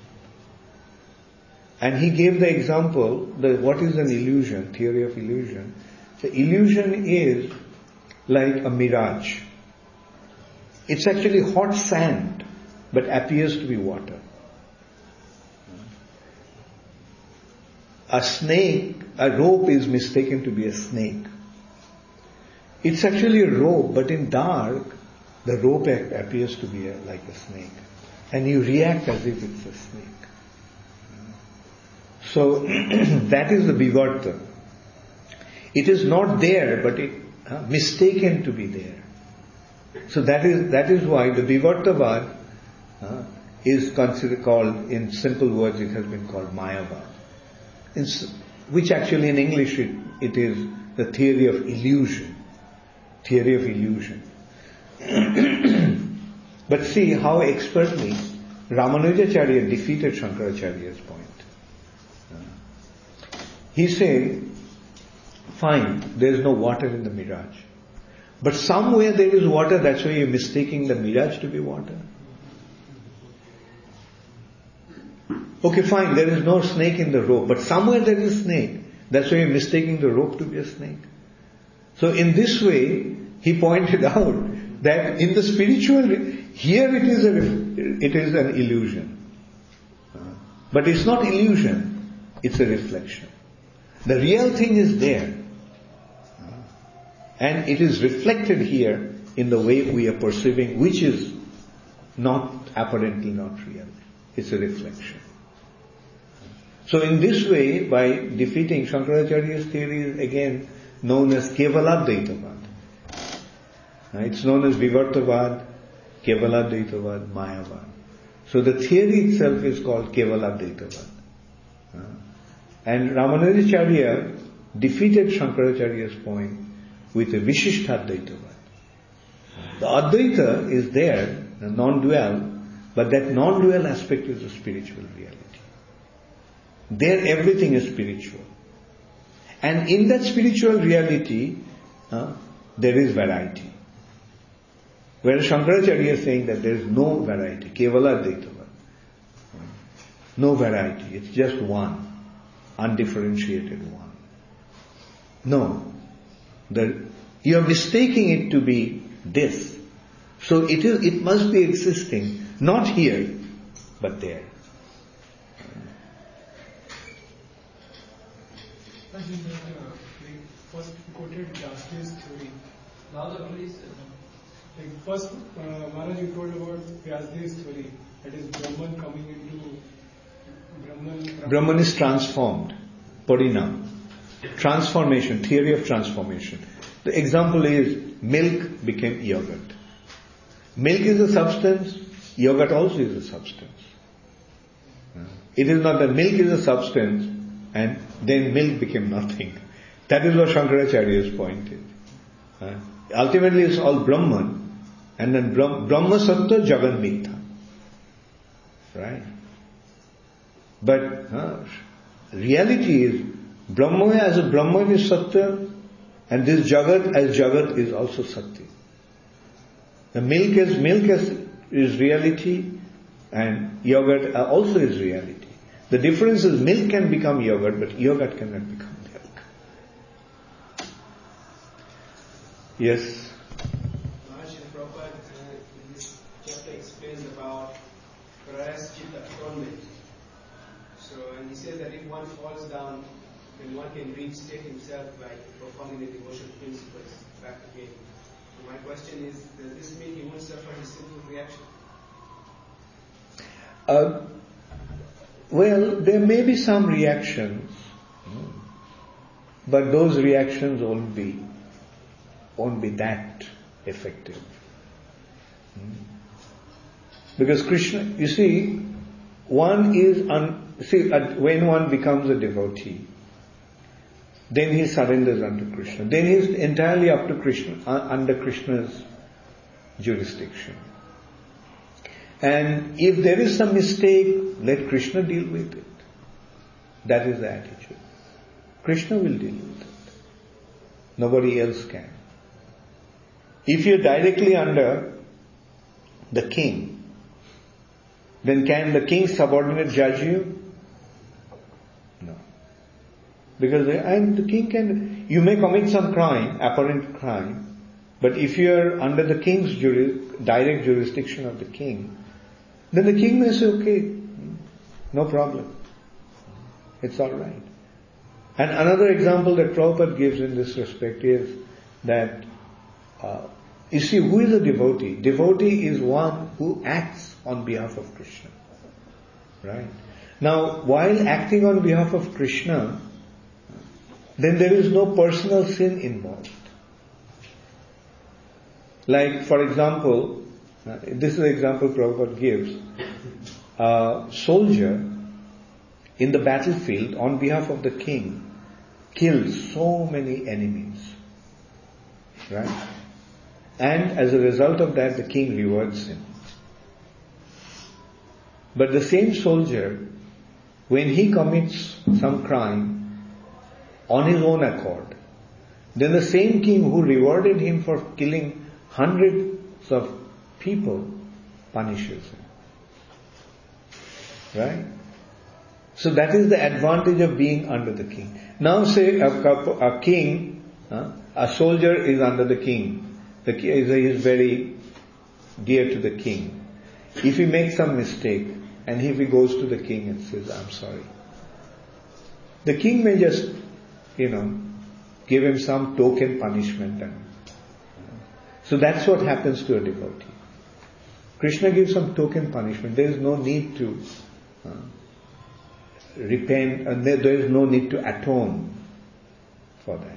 And he gave the example that what is an illusion, theory of illusion. The illusion is like a mirage. It's actually hot sand, but appears to be water. A snake, a rope is mistaken to be a snake. It's actually a rope, but in dark, the rope appears to be a, like a snake. And you react as if it's a snake. So, that is the Vivarta. It is not there, but it uh, mistaken to be there. So that is that is why the Vivartavad uh, is considered called, in simple words, it has been called Mayavad. It's, which actually in English it, it is the theory of illusion. Theory of illusion. But see how expertly Ramanujacharya defeated Shankaracharya's point. He said, fine, there is no water in the mirage. But somewhere there is water, that's why you're mistaking the mirage to be water. Okay, fine, there is no snake in the rope, but somewhere there is a snake. That's why you're mistaking the rope to be a snake. So in this way, he pointed out that in the spiritual, here it is a, it is an illusion. But it's not illusion, it's a reflection. The real thing is there. And it is reflected here in the way we are perceiving, which is not, apparently not real. It's a reflection. So in this way, by defeating Shankaracharya's theory is again known as Kevaladvaitavad. It's known as Vivartavad, Kevaladvaitavad, Mayavad. So the theory itself is called Kevaladvaitavad. And Ramanujacharya defeated Shankaracharya's point with a Vishishtadvaitavad. The Advaita is there, non-dual, but that non-dual aspect is a spiritual reality. There everything is spiritual. And in that spiritual reality, uh, there is variety. Whereas Shankaracharya is saying that there is no variety, Kevala Advaitavad. No variety, it's just one, undifferentiated one. No, the, you are mistaking it to be this. So it is. It must be existing, not here, but there. I think that uh, like first quoted Vyasdeva's theory. Louder, please. Like first, uh, Maharaj, you told about Vyasdeva's theory, that is Brahman coming into Brahman. Brahman is transformed, Parinam. Transformation, theory of transformation. The example is milk became yogurt. Milk is a substance, yogurt also is a substance. It is not that milk is a substance and then milk became nothing. That is what Shankaracharya's point is. Uh, ultimately it's all Brahman and then Brahma, Brahma Sattva Jagan Mitha. Right? But uh, reality is Brahma as a Brahman is Satya and this Jagat as Jagat is also Satya. The milk as milk as is reality and yogurt also is reality. The difference is milk can become yogurt, but yogurt cannot become milk. Yes? Maharaj Prabhupada uh, in this chapter explains about Praraschita atonement. So, and he says that if one falls down, then one can reinstate himself by performing the devotional principles back again. So my question is, does this mean he won't suffer his sinful reaction? Uh, well, there may be some reactions, but those reactions won't be, won't be that effective. Because Krishna, you see, one is, un, see, when one becomes a devotee, then he surrenders unto Krishna. Then he is entirely up to Krishna, uh, under Krishna's jurisdiction. And if there is some mistake, let Krishna deal with it. That is the attitude. Krishna will deal with it. Nobody else can. If you are directly under the king, then can the king's subordinate judge you? No. Because and the king can, you may commit some crime, apparent crime, but if you are under the king's juris, direct jurisdiction of the king, then the king may say, okay, no problem. It's alright. And another example that Prabhupada gives in this respect is that, uh, you see, who is a devotee? Devotee is one who acts on behalf of Krishna. Right? Now, while acting on behalf of Krishna, then there is no personal sin involved. Like, for example, uh, this is an example Prabhupada gives. A soldier in the battlefield on behalf of the king kills so many enemies. Right? And as a result of that, the king rewards him. But the same soldier, when he commits some crime on his own accord, then the same king who rewarded him for killing hundreds of people punishes him. Right? So that is the advantage of being under the king. Now say a, a king, uh, a soldier is under the king, The king is, is very dear to the king. If he makes some mistake and if he goes to the king and says, I'm sorry, the king may just, you know, give him some token punishment. And so that's what happens to a devotee. Krishna gives some token punishment. There is no need to uh, repent, and there, there is no need to atone for that.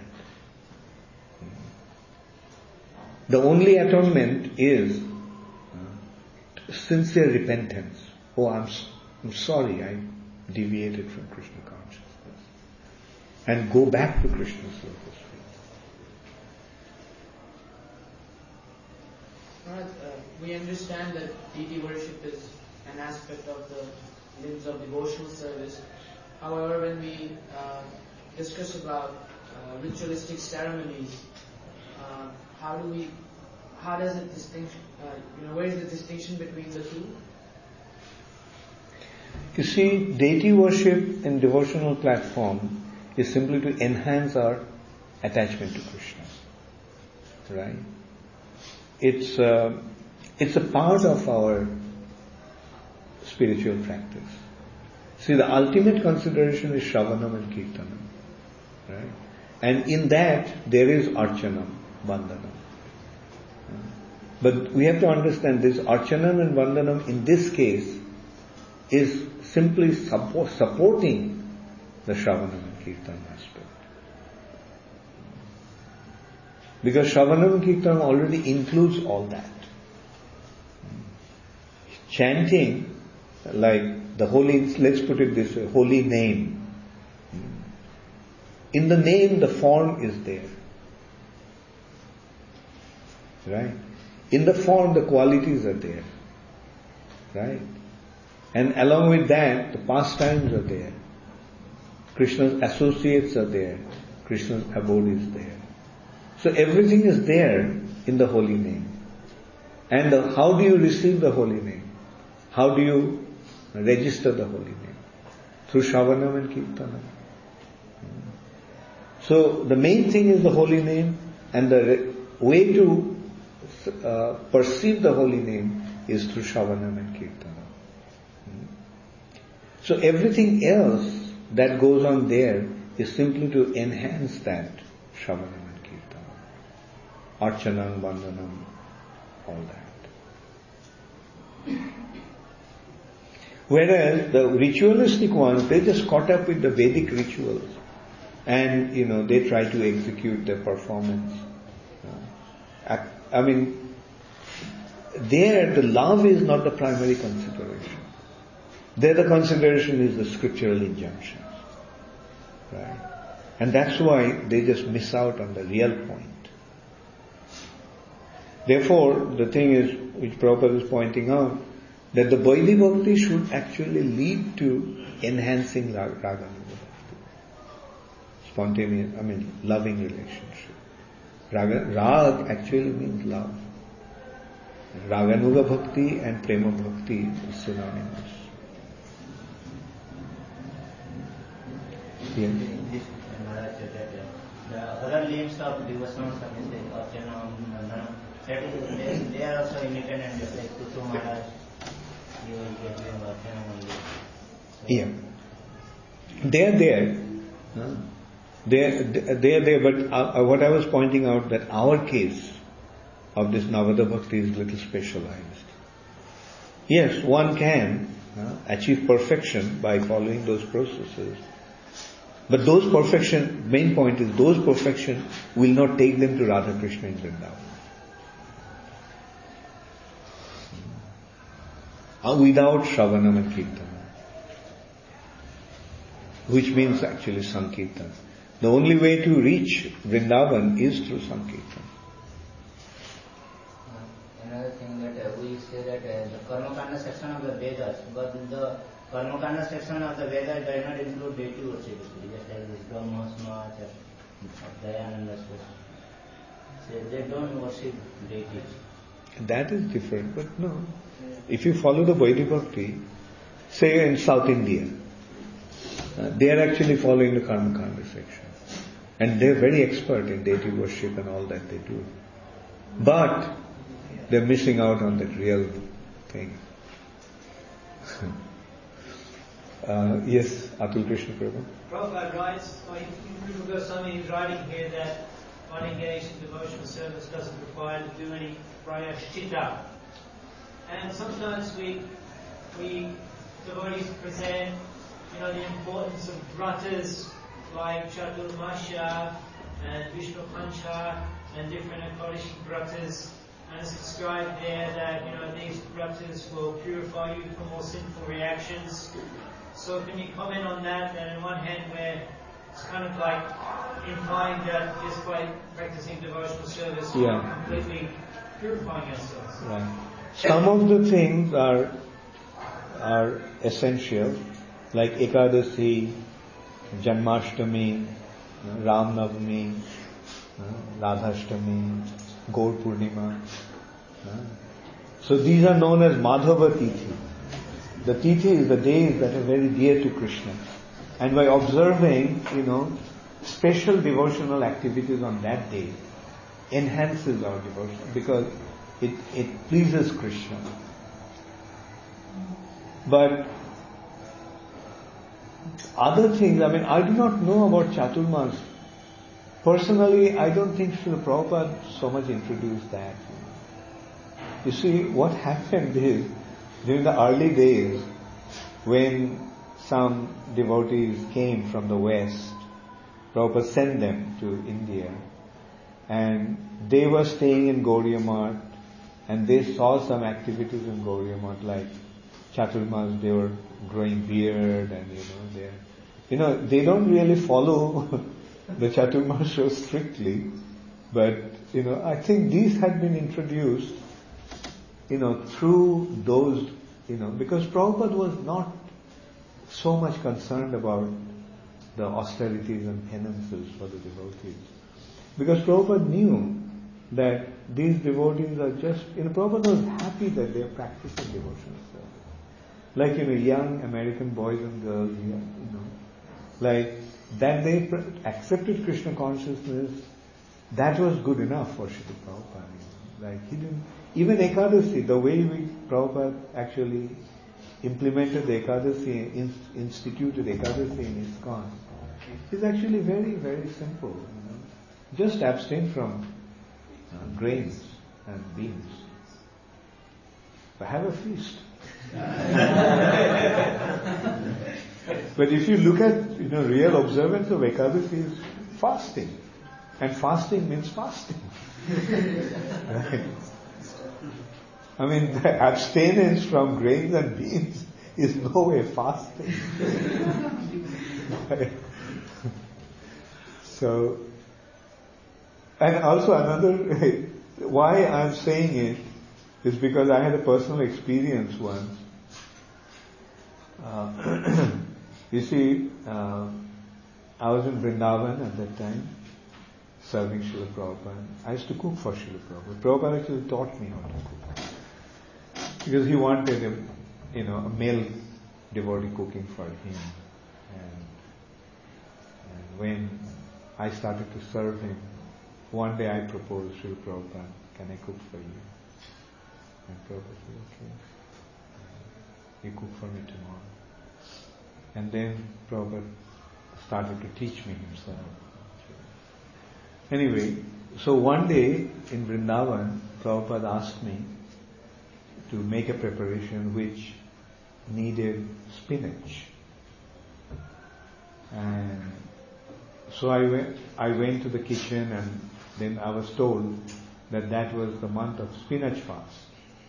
The only atonement is uh, sincere repentance. Oh, I'm, I'm sorry, I deviated from Krishna consciousness. And go back to Krishna's service. Maharaj, uh, we understand that deity worship is an aspect of the limbs of devotional service. However, when we uh, discuss about uh, ritualistic ceremonies, uh, how do we, how does it distinction, uh, you know, where is the distinction between the two? You see, deity worship in devotional platform is simply to enhance our attachment to Krishna. Right? It's uh, it's a part of our spiritual practice. See, the ultimate consideration is Shravanam and Kirtanam. Right? And in that, there is Archanam, Vandhanam. But we have to understand this Archanam and Vandhanam in this case is simply support, supporting the Shravanam and Kirtanam aspect. Because Shravanam and Kirtanam already includes all that. Chanting, like the holy, let's put it this way, holy name. In the name, the form is there. Right? In the form, the qualities are there. Right? And along with that, the pastimes are there. Krishna's associates are there. Krishna's abode is there. So everything is there in the holy name. And the, how do you receive the holy name? How do you register the holy name? Through Shravanam and Kirtanam. So the main thing is the holy name, and the re- way to uh, perceive the holy name is through Shravanam and Kirtanam. So everything else that goes on there is simply to enhance that Shravanam and Kirtanam. Archanam, Vandhanam, all that. Whereas the ritualistic ones, they just caught up with the Vedic rituals. And, you know, they try to execute their performance. Uh, I mean, there the love is not the primary consideration. There the consideration is the scriptural injunctions. Right? And that's why they just miss out on the real point. Therefore, the thing is, which Prabhupada is pointing out, that the Vaidhi Bhakti should actually lead to enhancing Raga Bhakti. Spontaneous, I mean, loving relationship. Raga, Rag actually means love. Raganuga Bhakti and Prema Bhakti is synonymous. Yeah. The other limbs of devotional service, like Archana, Vandana, that is, they, they are also independent, just like Tutu Maharaj, you will get doing Archana only. So, yeah. They are there. Huh? They are, they are there, but uh, what I was pointing out, that our case of this Navada Bhakti is little specialized. Yes, one can uh, achieve perfection by following those processes. But those perfection, main point is, those perfection will not take them to Radha Krishna in Vrindavan. Uh, without Shravanam and Kirtanam. Which means actually Sankirtan. The only way to reach Vrindavan is through Sankirtan. Another thing that uh, we say that uh, the Karmakanda section of the Vedas, but the Karmakanda section of the Vedas does not include deity worship, just like this Brahma, Smart, Dayananda. So they don't worship deities. That is different, but no. If you follow the Vaidhi Bhakti, say in South India, uh, they are actually following the Karmakanda section. And they are very expert in deity worship and all that they do. But they're missing out on the real thing. uh, yes, Atul Krishna Prabhu. Prabhupada writes, or Rupa Goswami is writing here that one engaged in devotional service doesn't require to do any prayaschitta. And sometimes we, we devotees present, you know, the importance of vratas like Chaturmasha and Vishnu Pancha and different Ekadashi vratas. And it's described there that, you know, these vratas will purify you from all sinful reactions. So can you comment on that? That on one hand, where it's kind of like implying that just by practicing devotional service, Yeah. we're completely purifying ourselves. Right. Some of the things are are essential, like Ekadasi, Janmashtami, Ram Navami, Radhashtami, Gaur Purnima. So these are known as Madhava Tithi. The Tithi is the days that are very dear to Krishna. And by observing, you know, special devotional activities on that day enhances our devotion because it, it pleases Krishna. But other things, I mean, I do not know about Chaturmas. Personally, I don't think Srila Prabhupada so much introduced that. You see, what happened is, during the early days, when some devotees came from the West, Prabhupada sent them to India, and they were staying in Gaudiya Math, and they saw some activities in Gaudiya Math, like Chaturmas, they were growing beard, and you know, they, you know, they don't really follow the Chaturmas show strictly, but you know, I think these had been introduced, you know, through those, you know, because Prabhupada was not so much concerned about the austerities and penances for the devotees. Because Prabhupada knew that these devotees are just, you know, Prabhupada was happy that they are practicing devotional service. Like, you know, young American boys and girls, you know, like, that they accepted Krishna consciousness, that was good enough for Srila Prabhupada. You know. Like, he didn't, even Ekadasi, the way we, Prabhupada actually implemented the Ekadasi, in, instituted Ekadasi in ISKCON, is actually very, very simple. You know. Just abstain from uh, grains and beans. But have a feast. But if you look at, you know, real observance of Ekadasi is fasting. And fasting means fasting. Right? I mean, the abstinence from grains and beans is no way fasting. Right? So, and also another, why I'm saying it is because I had a personal experience once. Uh, you see, uh, I was in Vrindavan at that time, serving Srila Prabhupada. I used to cook for Srila Prabhupada. Prabhupada actually taught me how to cook. Because he wanted a, you know, a male devotee cooking for him. And, and when I started to serve him, one day I proposed, Srila Prabhupada, can I cook for you? And Prabhupada said, okay. You cook for me tomorrow. And then Prabhupada started to teach me himself. Anyway, so one day in Vrindavan, Prabhupada asked me to make a preparation which needed spinach. And so I went, I went to the kitchen, and then I was told that that was the month of spinach fast.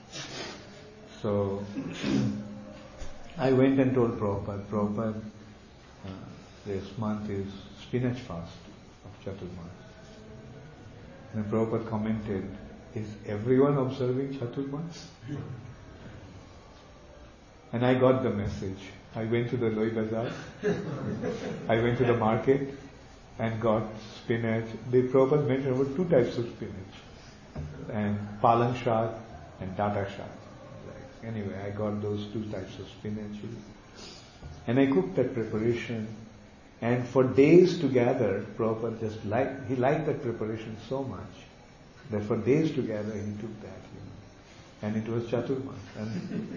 So I went and told Prabhupada, Prabhupada, uh, this month is spinach fast of Chaturmas. And Prabhupada commented, is everyone observing Chaturmas? And I got the message. I went to the Loi Bazaar, I went to the market and got spinach. The Prabhupada mentioned about two types of spinach, and palang shak and tata shak. Like, anyway, I got those two types of spinach. And I cooked that preparation, and for days together, Prabhupada just liked, he liked that preparation so much That for days together he took that, you know. And it was Chaturmas. And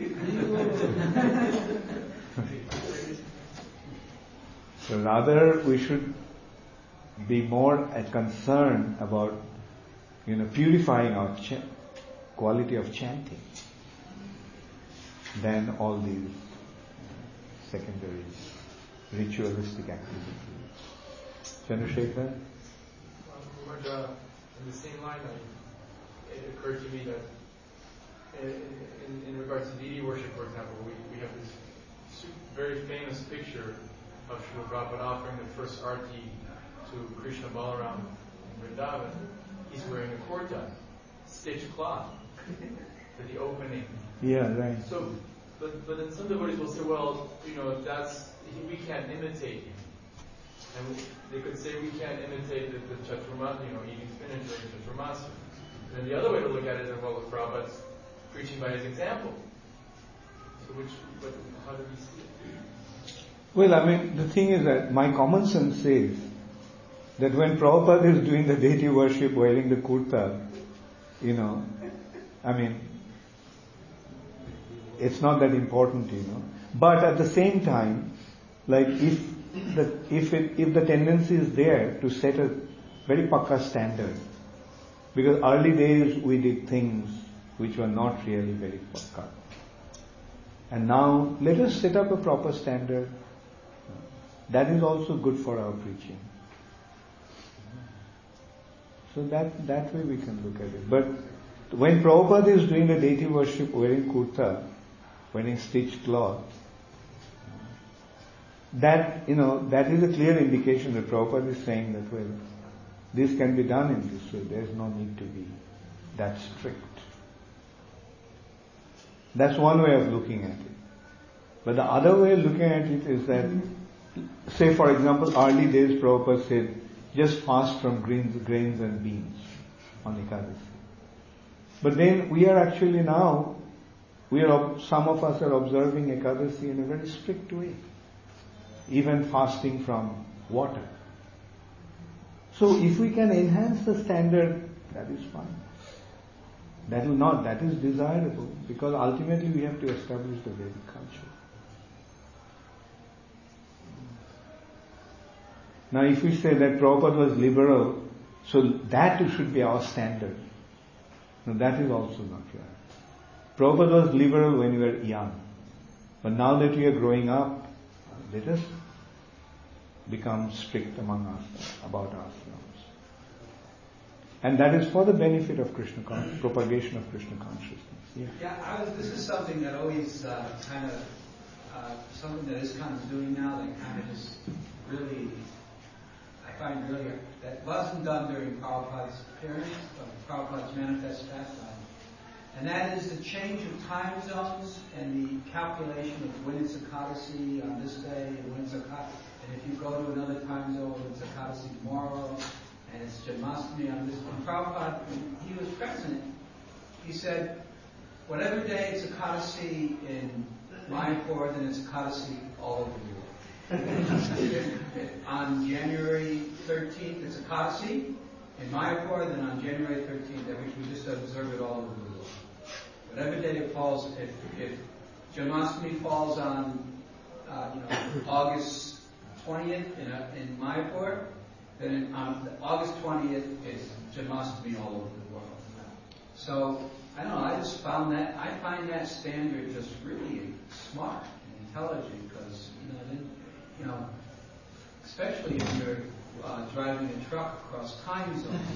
so rather we should be more uh, concerned about, you know, purifying our ch- quality of chanting than all these secondary ritualistic activities. Chandrasekhar? But uh, in the same line, I, it occurred to me that in, in, in regards to deity worship, for example, we, we have this very famous picture of Srila Prabhupada offering the first arti to Krishna Balaram in Vrindavan. He's wearing a kurta, stitched cloth, for the opening. Yeah, right. So, but but then some devotees will say, well, you know, if that's we can't imitate him. And we, they could say we can't imitate the, the Chaturmas, you know, eating spinach during Chaturmas. And then the other way to look at it is, well, Prabhupada's preaching by his example. So which, but how do we see it? Well, I mean, the thing is that my common sense says that when Prabhupada is doing the deity worship wearing the kurta, you know, I mean, it's not that important, you know. But at the same time, like if the if it if the tendency is there to set a very pakka standard, because early days we did things which were not really very pakka, and now let us set up a proper standard. That is also good for our preaching. So that that way we can look at it. But when Prabhupada is doing the deity worship wearing kurta, wearing stitched cloth, that, you know, that is a clear indication that Prabhupada is saying that, well, this can be done in this way. There is no need to be that strict. That's one way of looking at it. But the other way of looking at it is that, say for example, early days Prabhupada said, just fast from grains, grains and beans on Ekadasi. But then we are actually now, we are, some of us are observing Ekadasi in a very strict way. Even fasting from water. So if we can enhance the standard, that is fine. That will not, that is desirable, because ultimately we have to establish the Vedic culture. Now if we say that Prabhupada was liberal, so that should be our standard. No, that is also not right. Prabhupada was liberal when we were young. But now that we are growing up, let us become strict among us about ourselves. And that is for the benefit of Krishna, propagation of Krishna consciousness. Yeah, yeah I was, this is something that always uh, kind of, uh, something that ISKCON is doing now that kind of just really, I find really, that wasn't done during Prabhupada's appearance, but Prabhupada's manifest fast time. And that is the change of time zones and the calculation of when it's Ekadasi on this day and when it's Ekadasi. And if you go to another time zone, it's Ekadasi tomorrow, and it's Janmashtami on this one. Prabhupada, when he was present, he said, whatever day it's Ekadasi in Mayapur, then it's Ekadasi all over the world. On January thirteenth, it's Ekadasi in Mayapur, then on January thirteenth, which we just observe it all over the world. Whatever day it falls, if, if Janmashtami falls on, uh, you know, August twentieth in, a, in Mayapur, then on August twentieth is Janmashtami all over the world. So, I don't know, I just found that, I find that standard just really smart and intelligent, because, you know, then, you know, especially if you're uh, driving a truck across time zones.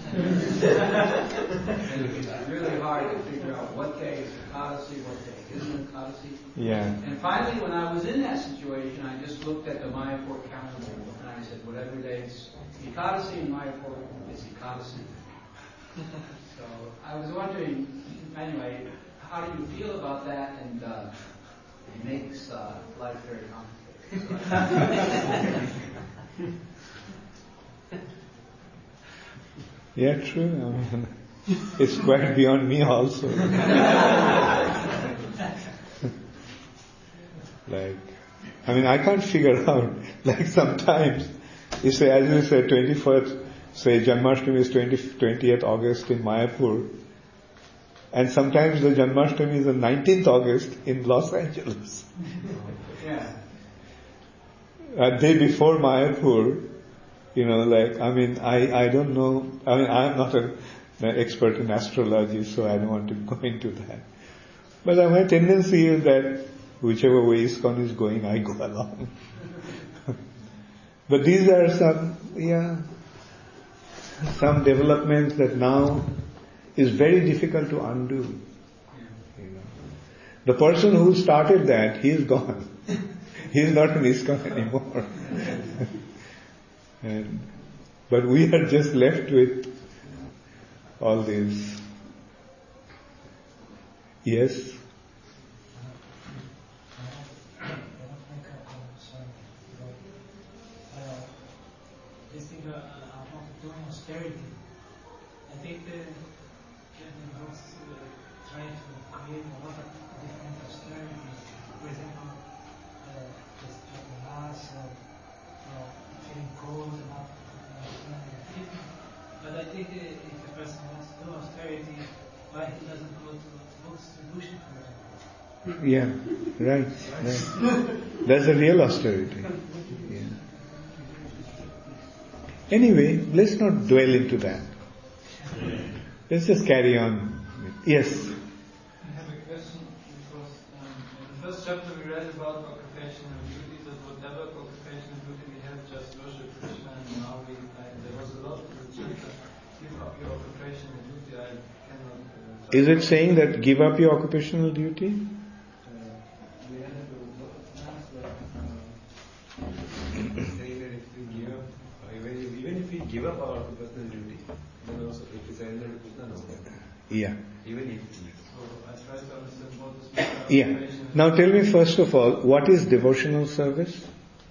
And it's really hard to figure out what day is Ekadasi, what day isn't Ekadasi. Yeah. And finally, when I was in that situation, I just looked at the Mayapur calendar and I said, whatever day it's Ekadasi in Mayapur, it's Ekadasi. So I was wondering, anyway, how do you feel about that? And uh, it makes uh, life very complicated. Yeah, true. I mean, it's quite beyond me also. Like, I mean, I can't figure out. Like sometimes, you say, as you say, twenty-first, say Janmashtami is twentieth August in Mayapur, and sometimes the Janmashtami is on nineteenth August in Los Angeles. Yeah. A day before Mayapur, you know, like, I mean, I, I don't know, I mean, I'm not a, an expert in astrology, so I don't want to go into that. But uh, my tendency is that whichever way ISKCON is going, I go along. But these are some, yeah, some developments that now is very difficult to undo. You know. The person who started that, he is gone. He is not in ISKCON anymore. and, but we are just left with all these. Yes? This thing uh, about doing austerity. I think the Catholic books uh, try to create a lot of different austerities. For example, uh, just the mass or uh, feeling cold and not uh, But I think uh, if a person wants to do austerity, why he doesn't go to book distribution, for example? Yeah, right. right. That's a real austerity. Yeah. Anyway, let's not dwell into that. Let's just carry on. Yes? I have a question because um, in the first chapter we read about occupational duty, that whatever occupational duty we have, just worship Krishna, and now we, like, there was a lot of the chapter, give up your occupational duty, I cannot... Uh, Is it saying that give up your occupational duty? We have to saying that if we give up, even if, even if we give up our occupational duty, then also if we surrender to Krishna, no problem. Yeah. Even if. So I try to understand what is my Yeah. occupation. Now tell me first of all, what is devotional service?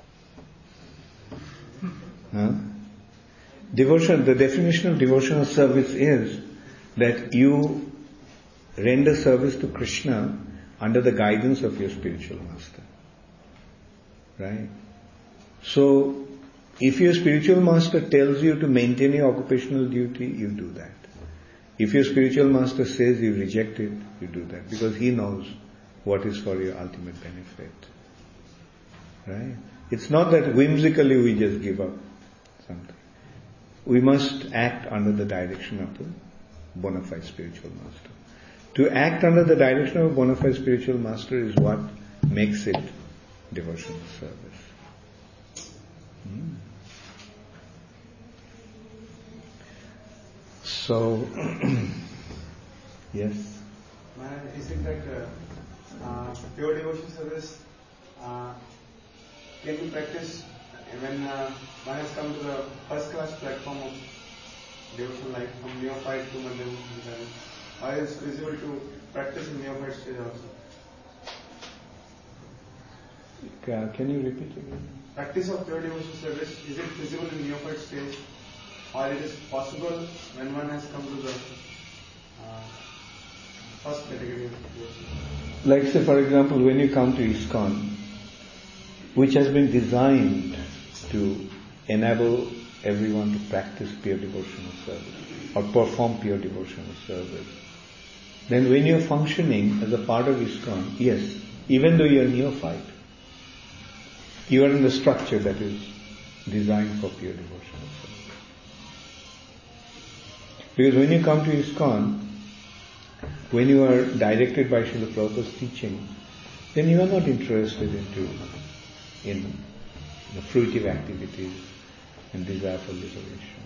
Huh? Devotion, the definition of devotional service is that you render service to Krishna under the guidance of your spiritual master. Right? So, if your spiritual master tells you to maintain your occupational duty, you do that. If your spiritual master says you reject it, you do that. Because he knows what is for your ultimate benefit. Right? It's not that whimsically we just give up something. We must act under the direction of the bona fide spiritual master. To act under the direction of a bona fide spiritual master is what makes it devotional service. Hmm. So, yes? Man, is it that uh, uh, pure devotion service uh, can be practiced when uh, one has come to the first class platform of devotional life, from neophyte to madhyam, or is it feasible to practice in neophyte stage also? Can you repeat again? Practice of pure devotion service, is it feasible in neophyte stage, or it is possible when one has come to the uh, first category of devotion? Like say for example, when you come to ISKCON, which has been designed to enable everyone to practice pure devotional service or perform pure devotional service, then when you're functioning as a part of ISKCON, yes, even though you're neophyte, you are in the structure that is designed for pure devotional service. Because when you come to ISKCON, when you are directed by Srila Prabhupada's teaching, then you are not interested into in the fruitive activities and desire for liberation.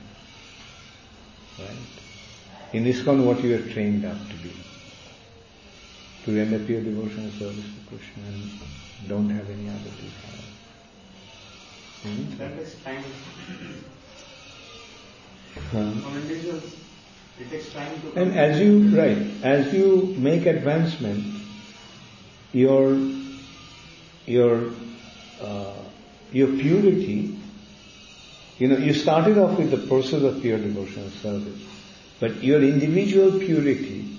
Right? In ISKCON, what you are trained up to be, to render pure devotional service to Krishna and don't have any other desire. Hmm? That takes time. Huh? From individuals, it takes time to. And as you, right, as you make advancement, your, your, uh, your purity, you know, you started off with the process of pure devotional service, but your individual purity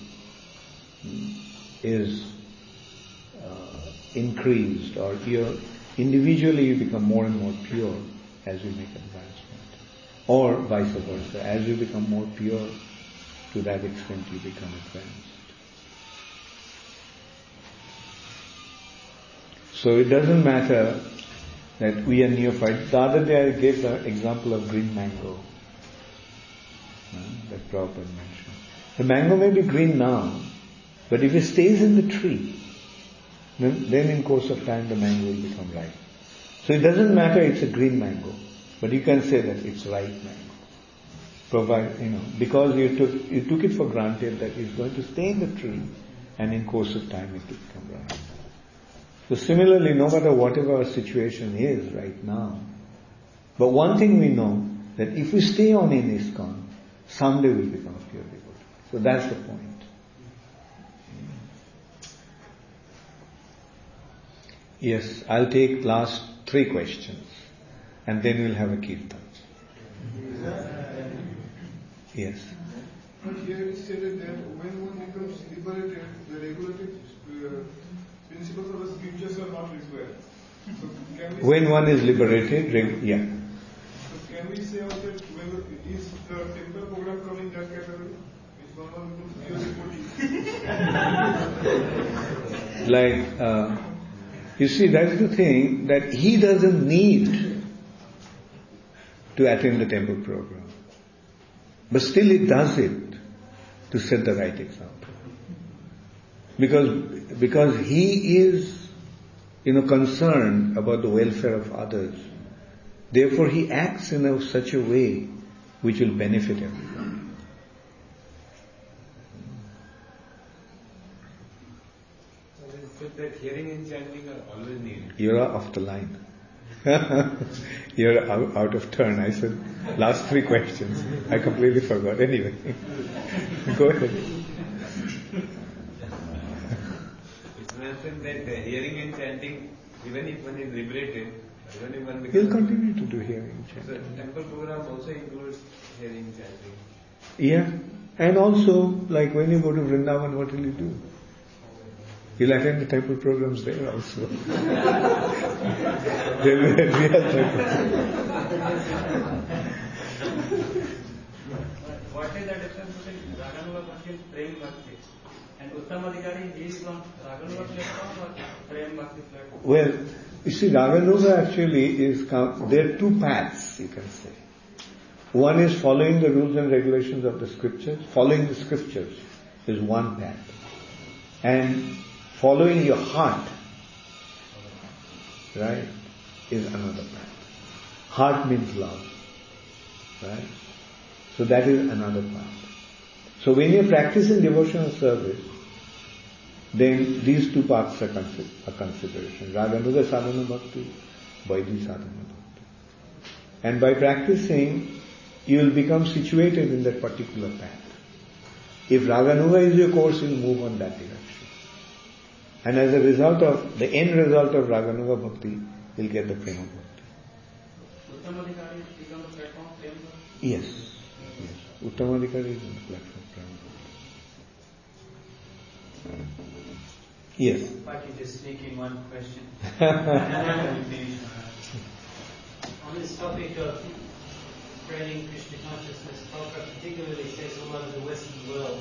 is uh, increased, or your individually you become more and more pure as you make advancement. Or vice versa. As you become more pure, to that extent you become advanced. So it doesn't matter that we are neophytes. The other day I gave the example of green mango uh, that Prabhupada mentioned. The mango may be green now, but if it stays in the tree, then, then in course of time the mango will become ripe. So it doesn't matter it's a green mango, but you can say that it's ripe mango. Provide, you know, because you took you took it for granted that it's going to stay in the tree, and in course of time it will become ripe. So similarly, no matter whatever our situation is right now, but one thing we know, that if we stay on in ISKCON, someday we'll become a pure devotee. So that's the point. Yes, I'll take last three questions, and then we'll have a kirtan. Yes. But here it is stated that when one becomes liberated, the regulative uh, principles of the scriptures are not required. So can we when one is liberated, reg- yeah. So can we say also that when is the temple program coming that category? Is one one becomes pure devotee? Like, uh, you see, that's the thing, that he doesn't need to attend the temple program. But still he does it to set the right example. Because, because he is, you know, concerned about the welfare of others. Therefore he acts in a, such a way which will benefit everyone. So it's said that hearing and chanting are always needed. You're off the line. You're out, out of turn. I said last three questions. I completely forgot. Anyway, go ahead. It's mentioned that the hearing and chanting, even if one is liberated, even if one becomes... He'll continue to do hearing and chanting. So temple program also includes hearing and chanting. Yeah. And also, like when you go to Vrindavan, what will you do? You'll attend the temple programs there also. There will be real temple. What is the difference between Raganuga Bhakti and Prem Bhakti? And Uttam Adhikari, he is from Raganuga platform or Prem Bhakti platform? Well, you see, Raganuga actually is, there are two paths, you can say. One is following the rules and regulations of the scriptures. Following the scriptures is one path. And following your heart, right, is another path. Heart means love, right? So that is another path. So when you're practicing devotional service, then these two paths are consider, a consideration. Raganuga sadhana bhakti, Vaidhi sadhana bhakti. And by practicing, you will become situated in that particular path. If Raganuga is your course, you'll move on that direction. And as a result of, the end result of Raganuga Bhakti, you'll get the Prema Bhakti. Uttamadhikari become the platform Prema Bhakti? Yes. Yes. Uttamadhikari is on the platform Prema Bhakti. Yes. If I could just sneak in one question. On this topic of spreading Krishna consciousness, Prabhupada particularly says a lot of the Western world.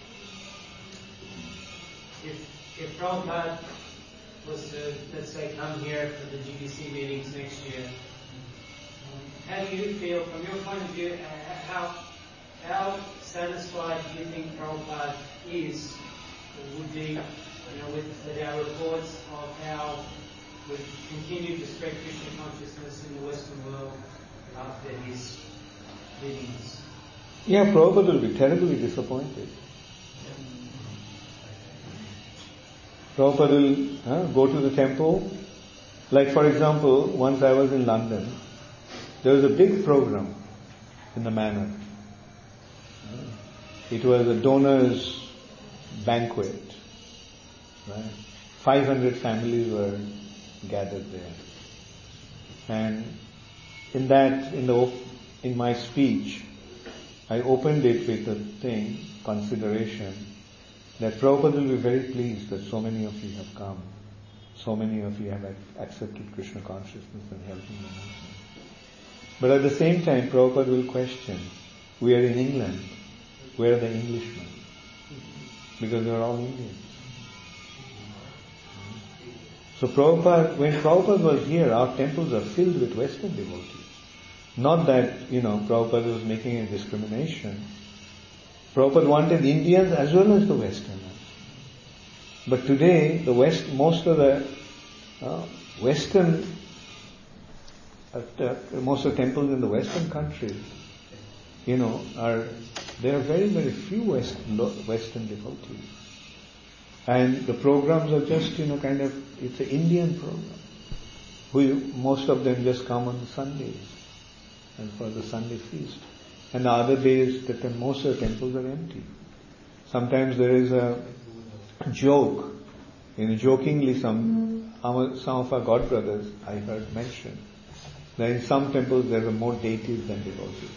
If If Prabhupada was to, let's say, come here for the G B C meetings next year, how do you feel, from your point of view, how how satisfied do you think Prabhupada is, or would be, you know, with, with our reports of how we've continued to spread Krishna consciousness in the Western world after his meetings? Yeah, Prabhupada will be terribly disappointed. Prabhupada will uh, go to the temple. Like for example, once I was in London, there was a big program in the manor. Uh, it was a donors banquet. Right? five hundred families were gathered there. And in that, in the in my speech, I opened it with the thing, consideration, that Prabhupada will be very pleased that so many of you have come. So many of you have accepted Krishna consciousness and helping the movement. But at the same time, Prabhupada will question, we are in England, where are the Englishmen? Because they are all Indians. So Prabhupada, when Prabhupada was here, our temples are filled with Western devotees. Not that, you know, Prabhupada was making a discrimination. Prabhupada wanted Indians as well as the Westerners. But today, the West, most of the uh, Western, uh, uh, most of the temples in the Western countries, you know, are, there are very, very few Western, Western devotees. And the programs are just, you know, kind of, it's an Indian program. We, most of them just come on the Sundays and for the Sunday feast. And the other days, the, most of the temples are empty. Sometimes there is a joke, you know, jokingly some, our, some of our god brothers, I heard mention, that in some temples there are more deities than devotees.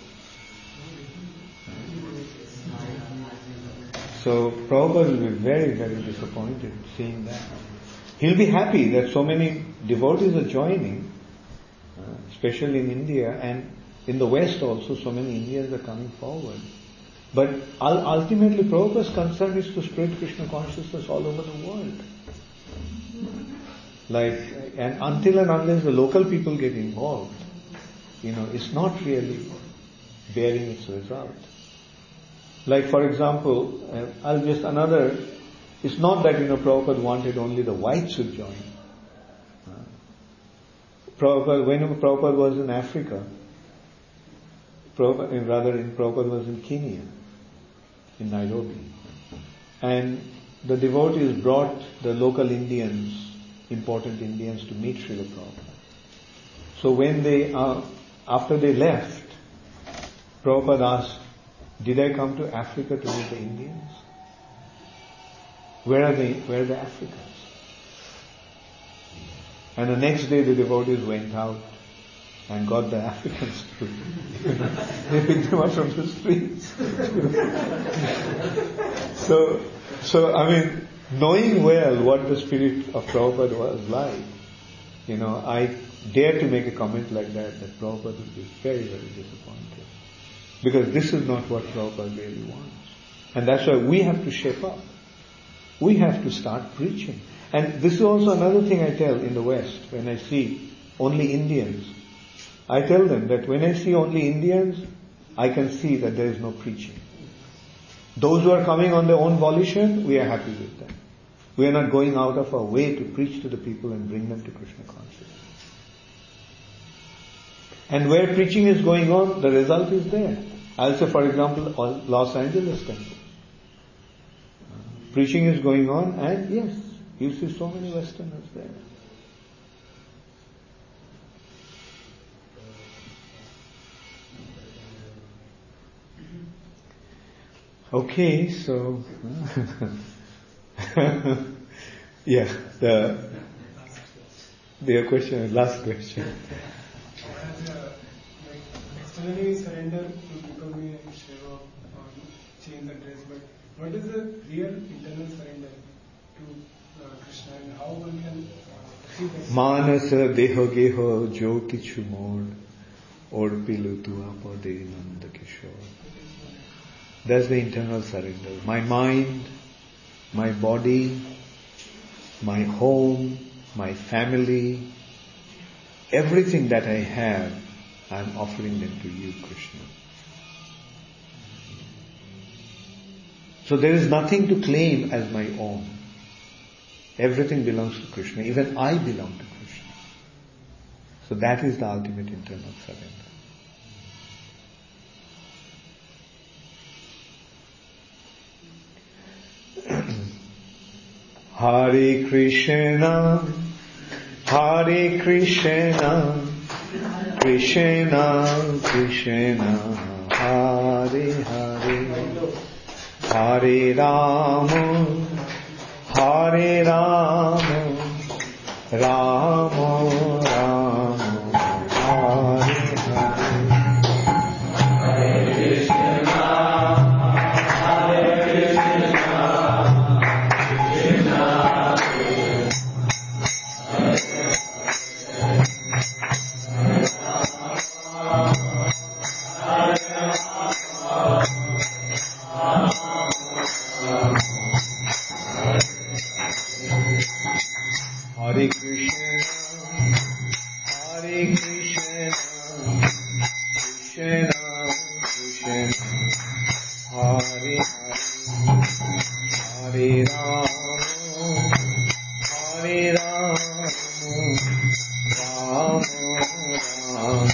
So Prabhupada will be very, very disappointed seeing that. He'll be happy that so many devotees are joining, uh, especially in India, and in the West also so many Indians are coming forward. But ultimately Prabhupada's concern is to spread Krishna consciousness all over the world. Like, and until and unless the local people get involved, you know, it's not really bearing its result. Like, for example, uh, I'll just another, it's not that, you know, Prabhupada wanted only the whites to join. Uh, Prabhupada, when Prabhupada was in Africa, Prabhupada, rather in Prabhupada was in Kenya, in Nairobi. And the devotees brought the local Indians, important Indians, to meet Srila Prabhupada. So when they, uh, after they left, Prabhupada asked, did I come to Africa to meet the Indians? Where are they, where are the Africans? And the next day the devotees went out and got the Africans to, they picked them up from the streets. so, so I mean, knowing well what the spirit of Prabhupada was like, you know, I dare to make a comment like that, that Prabhupada would be very, very disappointed. Because this is not what Prabhupada really wants. And that's why we have to shape up. We have to start preaching. And this is also another thing I tell in the West, when I see only Indians. I tell them that when I see only Indians, I can see that there is no preaching. Those who are coming on their own volition, we are happy with them. We are not going out of our way to preach to the people and bring them to Krishna consciousness. And where preaching is going on, the result is there. I'll say, for example, Los Angeles temple. Preaching is going on, and yes, you see so many Westerners there. Okay, so yeah, the the question, last question. As uh, like externally surrender to becoming a Shiva or change the dress, but what is the real internal surrender to uh, Krishna, and how one can uh, achieve that? Manasa deho geho jo kichu mod orpilu tu apade nanda kishore. That's the internal surrender. My mind, my body, my home, my family, everything that I have, I'm offering them to you, Krishna. So there is nothing to claim as my own. Everything belongs to Krishna. Even I belong to Krishna. So that is the ultimate internal surrender. Hare Krishna, Hare Krishna, Krishna Krishna, Hare Hare, Hare Rama, Hare Rama, Rama Rama, Hare Hare, Hare Krishna, Hare Krishna. Uh, Hare Ram, Hare Ram, Ram Ram,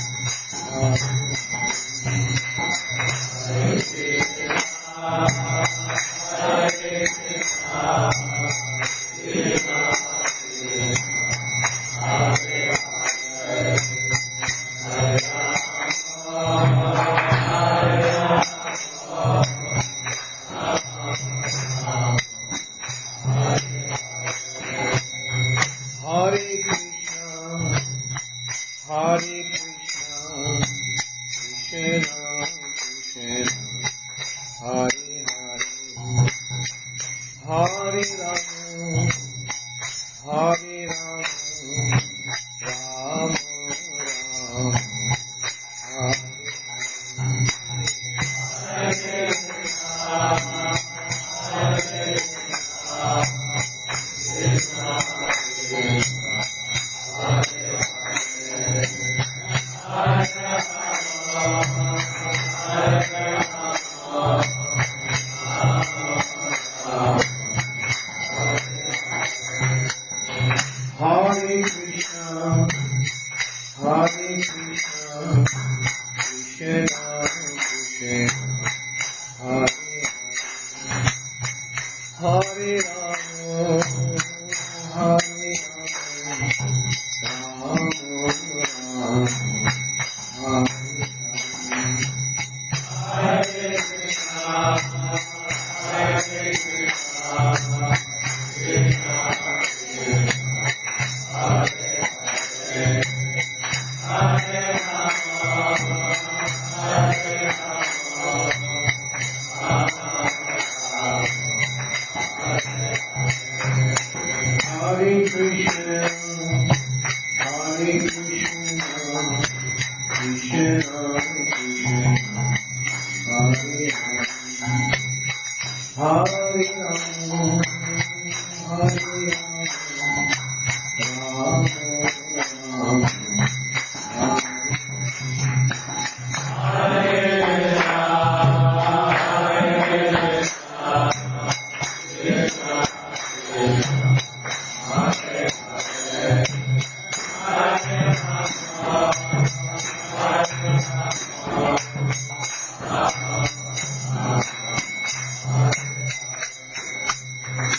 Hare Krishna, Hare Krishna, Krishna Krishna, Hare Hare, Hare Rama, Hare Rama, Hare Krishna, Hare Krishna, Krishna Krishna, Hare Hare, Hare Rama, Hare Rama, Rama Rama, Hare Hare, Hare Krishna, Hare Krishna, Krishna Krishna, Hare Hare, Hare Rama, Hare Rama, Rama Rama, Hare Krishna, Hare Krishna, Krishna Krishna, Hare Hare, Hare Rama, Hare Rama, Rama Rama, Hare Krishna, Hare Krishna, Krishna Krishna, Hare Hare, Hare Rama, Hare Rama, Rama Rama, Hare Krishna, Hare Krishna, Krishna Krishna, Hare Hare, Hare Rama, Hare Rama, Rama Rama, Hare Krishna, Hare Krishna, Krishna Krishna, Hare Hare, Hare Rama, Hare Rama, Rama Rama,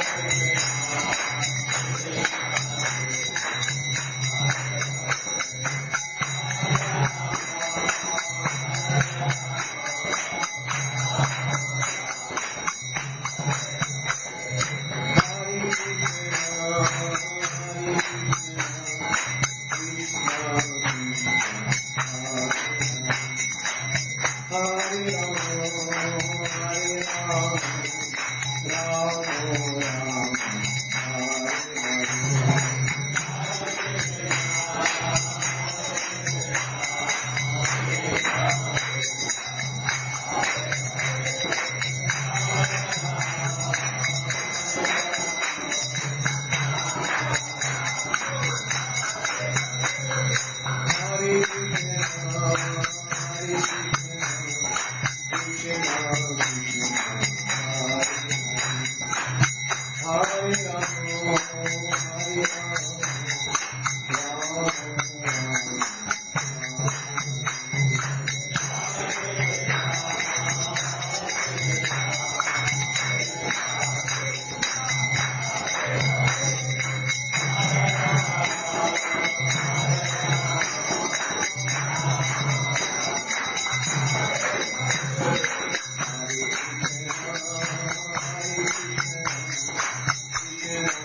Hare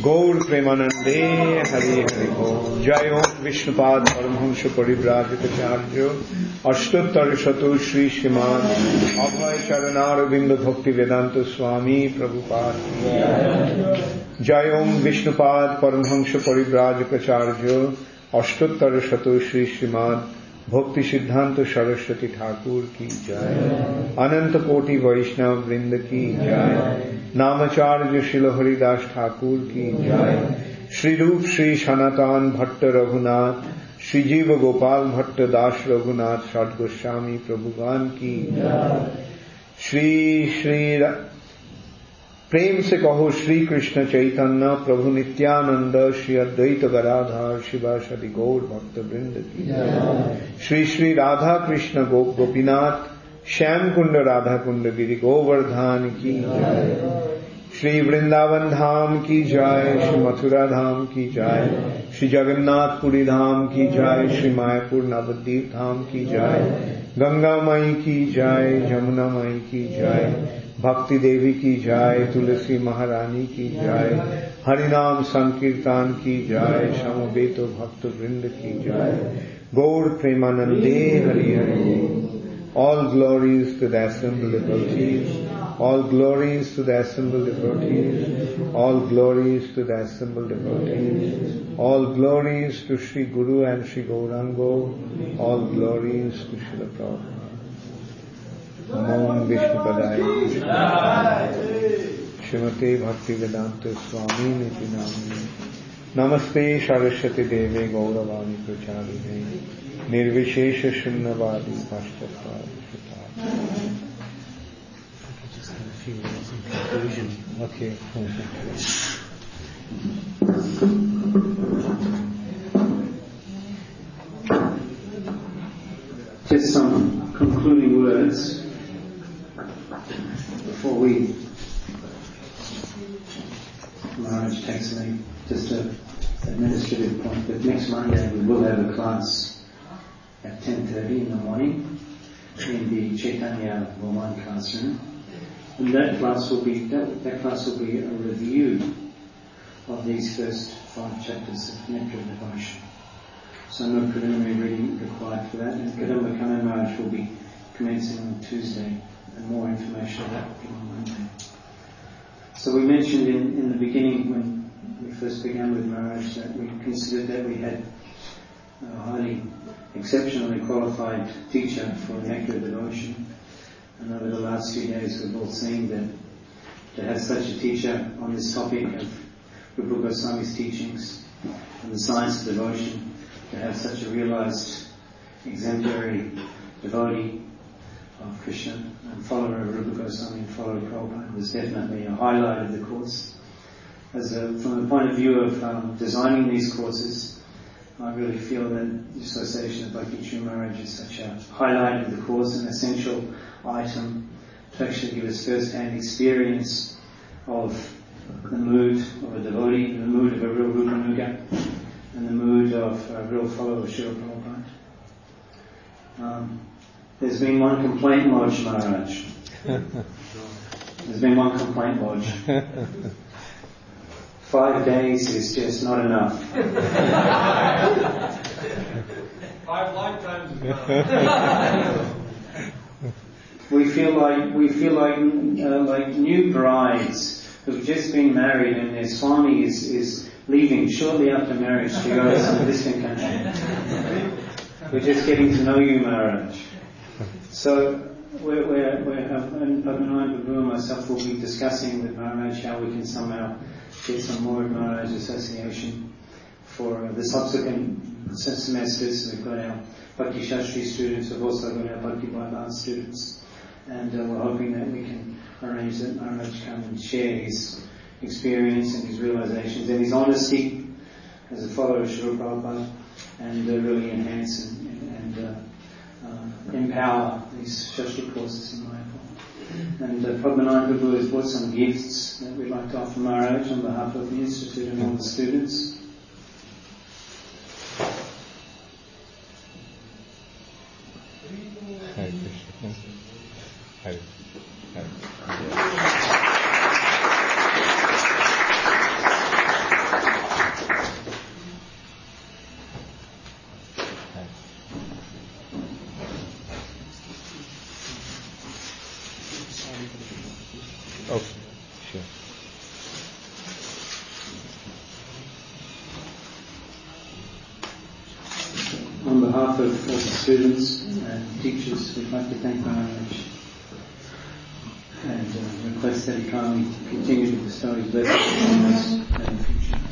Gaur Premanande Hari Hari Om. Jai Om Vishnupad Paramhamsa Parivrajitacharya Ashtottar Shato Shri Sriman Abhay Charanaravinda Bhakti Vedanta Swami Prabhupada. Jai Om Vishnupad Paramhamsa Parivrajitacharya Ashtottar Shato Shri Sriman Bhakti Siddhanta Saraswati Thakur ki Jai. Ananta Koti Vaishnav Vrinda ki Jai. Namacharya Srila Haridas Thakur ki Jai. Shri Rup Shri Sanatan Bhatta Raghunath Shri Jiva Gopal Bhatta Das Raghunath Sad Goswami Prabhugan ki Jai. Shri Shri प्रेम से कहो श्री कृष्ण चैतन्य प्रभु नित्यानंद श्री अद्वैत गदाधर शिवासदि गौर भक्त वृंद की श्री श्री राधा कृष्ण गो गोपीनाथ श्याम कुंड राधा कुंड गिरि गोवर्धन की जय। श्री वृंदावन धाम की जय। श्री मथुरा धाम की जय। श्री जगन्नाथपुरी धाम की जय। श्री मायापुर नवद्वीप धाम की जय। गंगा माई की जय। जमुना माई की जय। भक्ति देवी की जय। तुलसी महारानी की जय। हरिनाम संकीर्तन की जय। समवेत भक्त वृंद की जय। गौर प्रेमानंदे Hari Hari. All glories to the assembled devotees. All glories to the assembled devotees. All glories to the assembled devotees. All glories to Sri Guru and Sri Gaurango. All glories to Srila Prabhupada. Om Vishnu Padaya Shrimate Bhakti Vedanta Swami Niti Namini Namaste Saraswati Deve Gauravani Pracharine Nirvishesha Shunnavadi Pashtatvari Just have a few words in conclusion. Okay. Just some concluding words before we Maharaj takes me. Just an administrative point, but next Monday we will have a class at ten thirty in the morning in the Chaitanya Bhavan classroom. And that class will be, that, that class will be a review of these first five chapters of Nectar of Devotion. So no preliminary reading required for that. And Kadamba Kanai Maharaj will be commencing on Tuesday, and more information on that will be on Monday. So we mentioned in, in the beginning when we first began with Maharaj that we considered that we had a highly exceptionally qualified teacher for Nectar of Devotion. And over the last few days we've all seen that to have such a teacher on this topic of Rupa Goswami's teachings and the science of devotion, to have such a realized, exemplary devotee of Krishna and follower of Rupa Goswami and follower of Prabhupada was definitely a highlight of the course. As a, from the point of view of um, designing these courses, I really feel that the Association of Bhakti Tree Maharaj is such a highlight of the course, an essential item to actually give us first-hand experience of the mood of a devotee, the mood of a real Rupanuga, and the mood of a real follower of Srila Prabhupada. Um, there's been one complaint lodged, Maharaj. There's been one complaint lodged. Five days is just not enough. Five lifetimes is enough. We feel like we feel like uh, like new brides who've just been married and their swami is, is leaving shortly after marriage to go to some distant country. We're just getting to know you, Maharaj. So we're, we're, we're uh, and Padmanabhan Prabhu and myself will be discussing with Maharaj how we can somehow get some more of Maharaj association for uh, the subsequent semesters. We've got our Bhakti Shastri students, we've also got our Bhakti Bhagavad students, and uh, we're hoping that we can arrange that Maharaj come and share his experience and his realizations and his honesty as a follower of Srila Prabhupada, and uh, really enhance and, and uh, uh, empower these Shastri courses in Mayapur. And uh, Padmanabhan Prabhu has brought some gifts that we'd like to offer Maharaj on behalf of the Institute and all the students. Hare Krishna. Hare Hare. on behalf of all the students and teachers, we'd like to thank Maharaj and uh, request that he kindly continue to bestow his blessings on us in the future.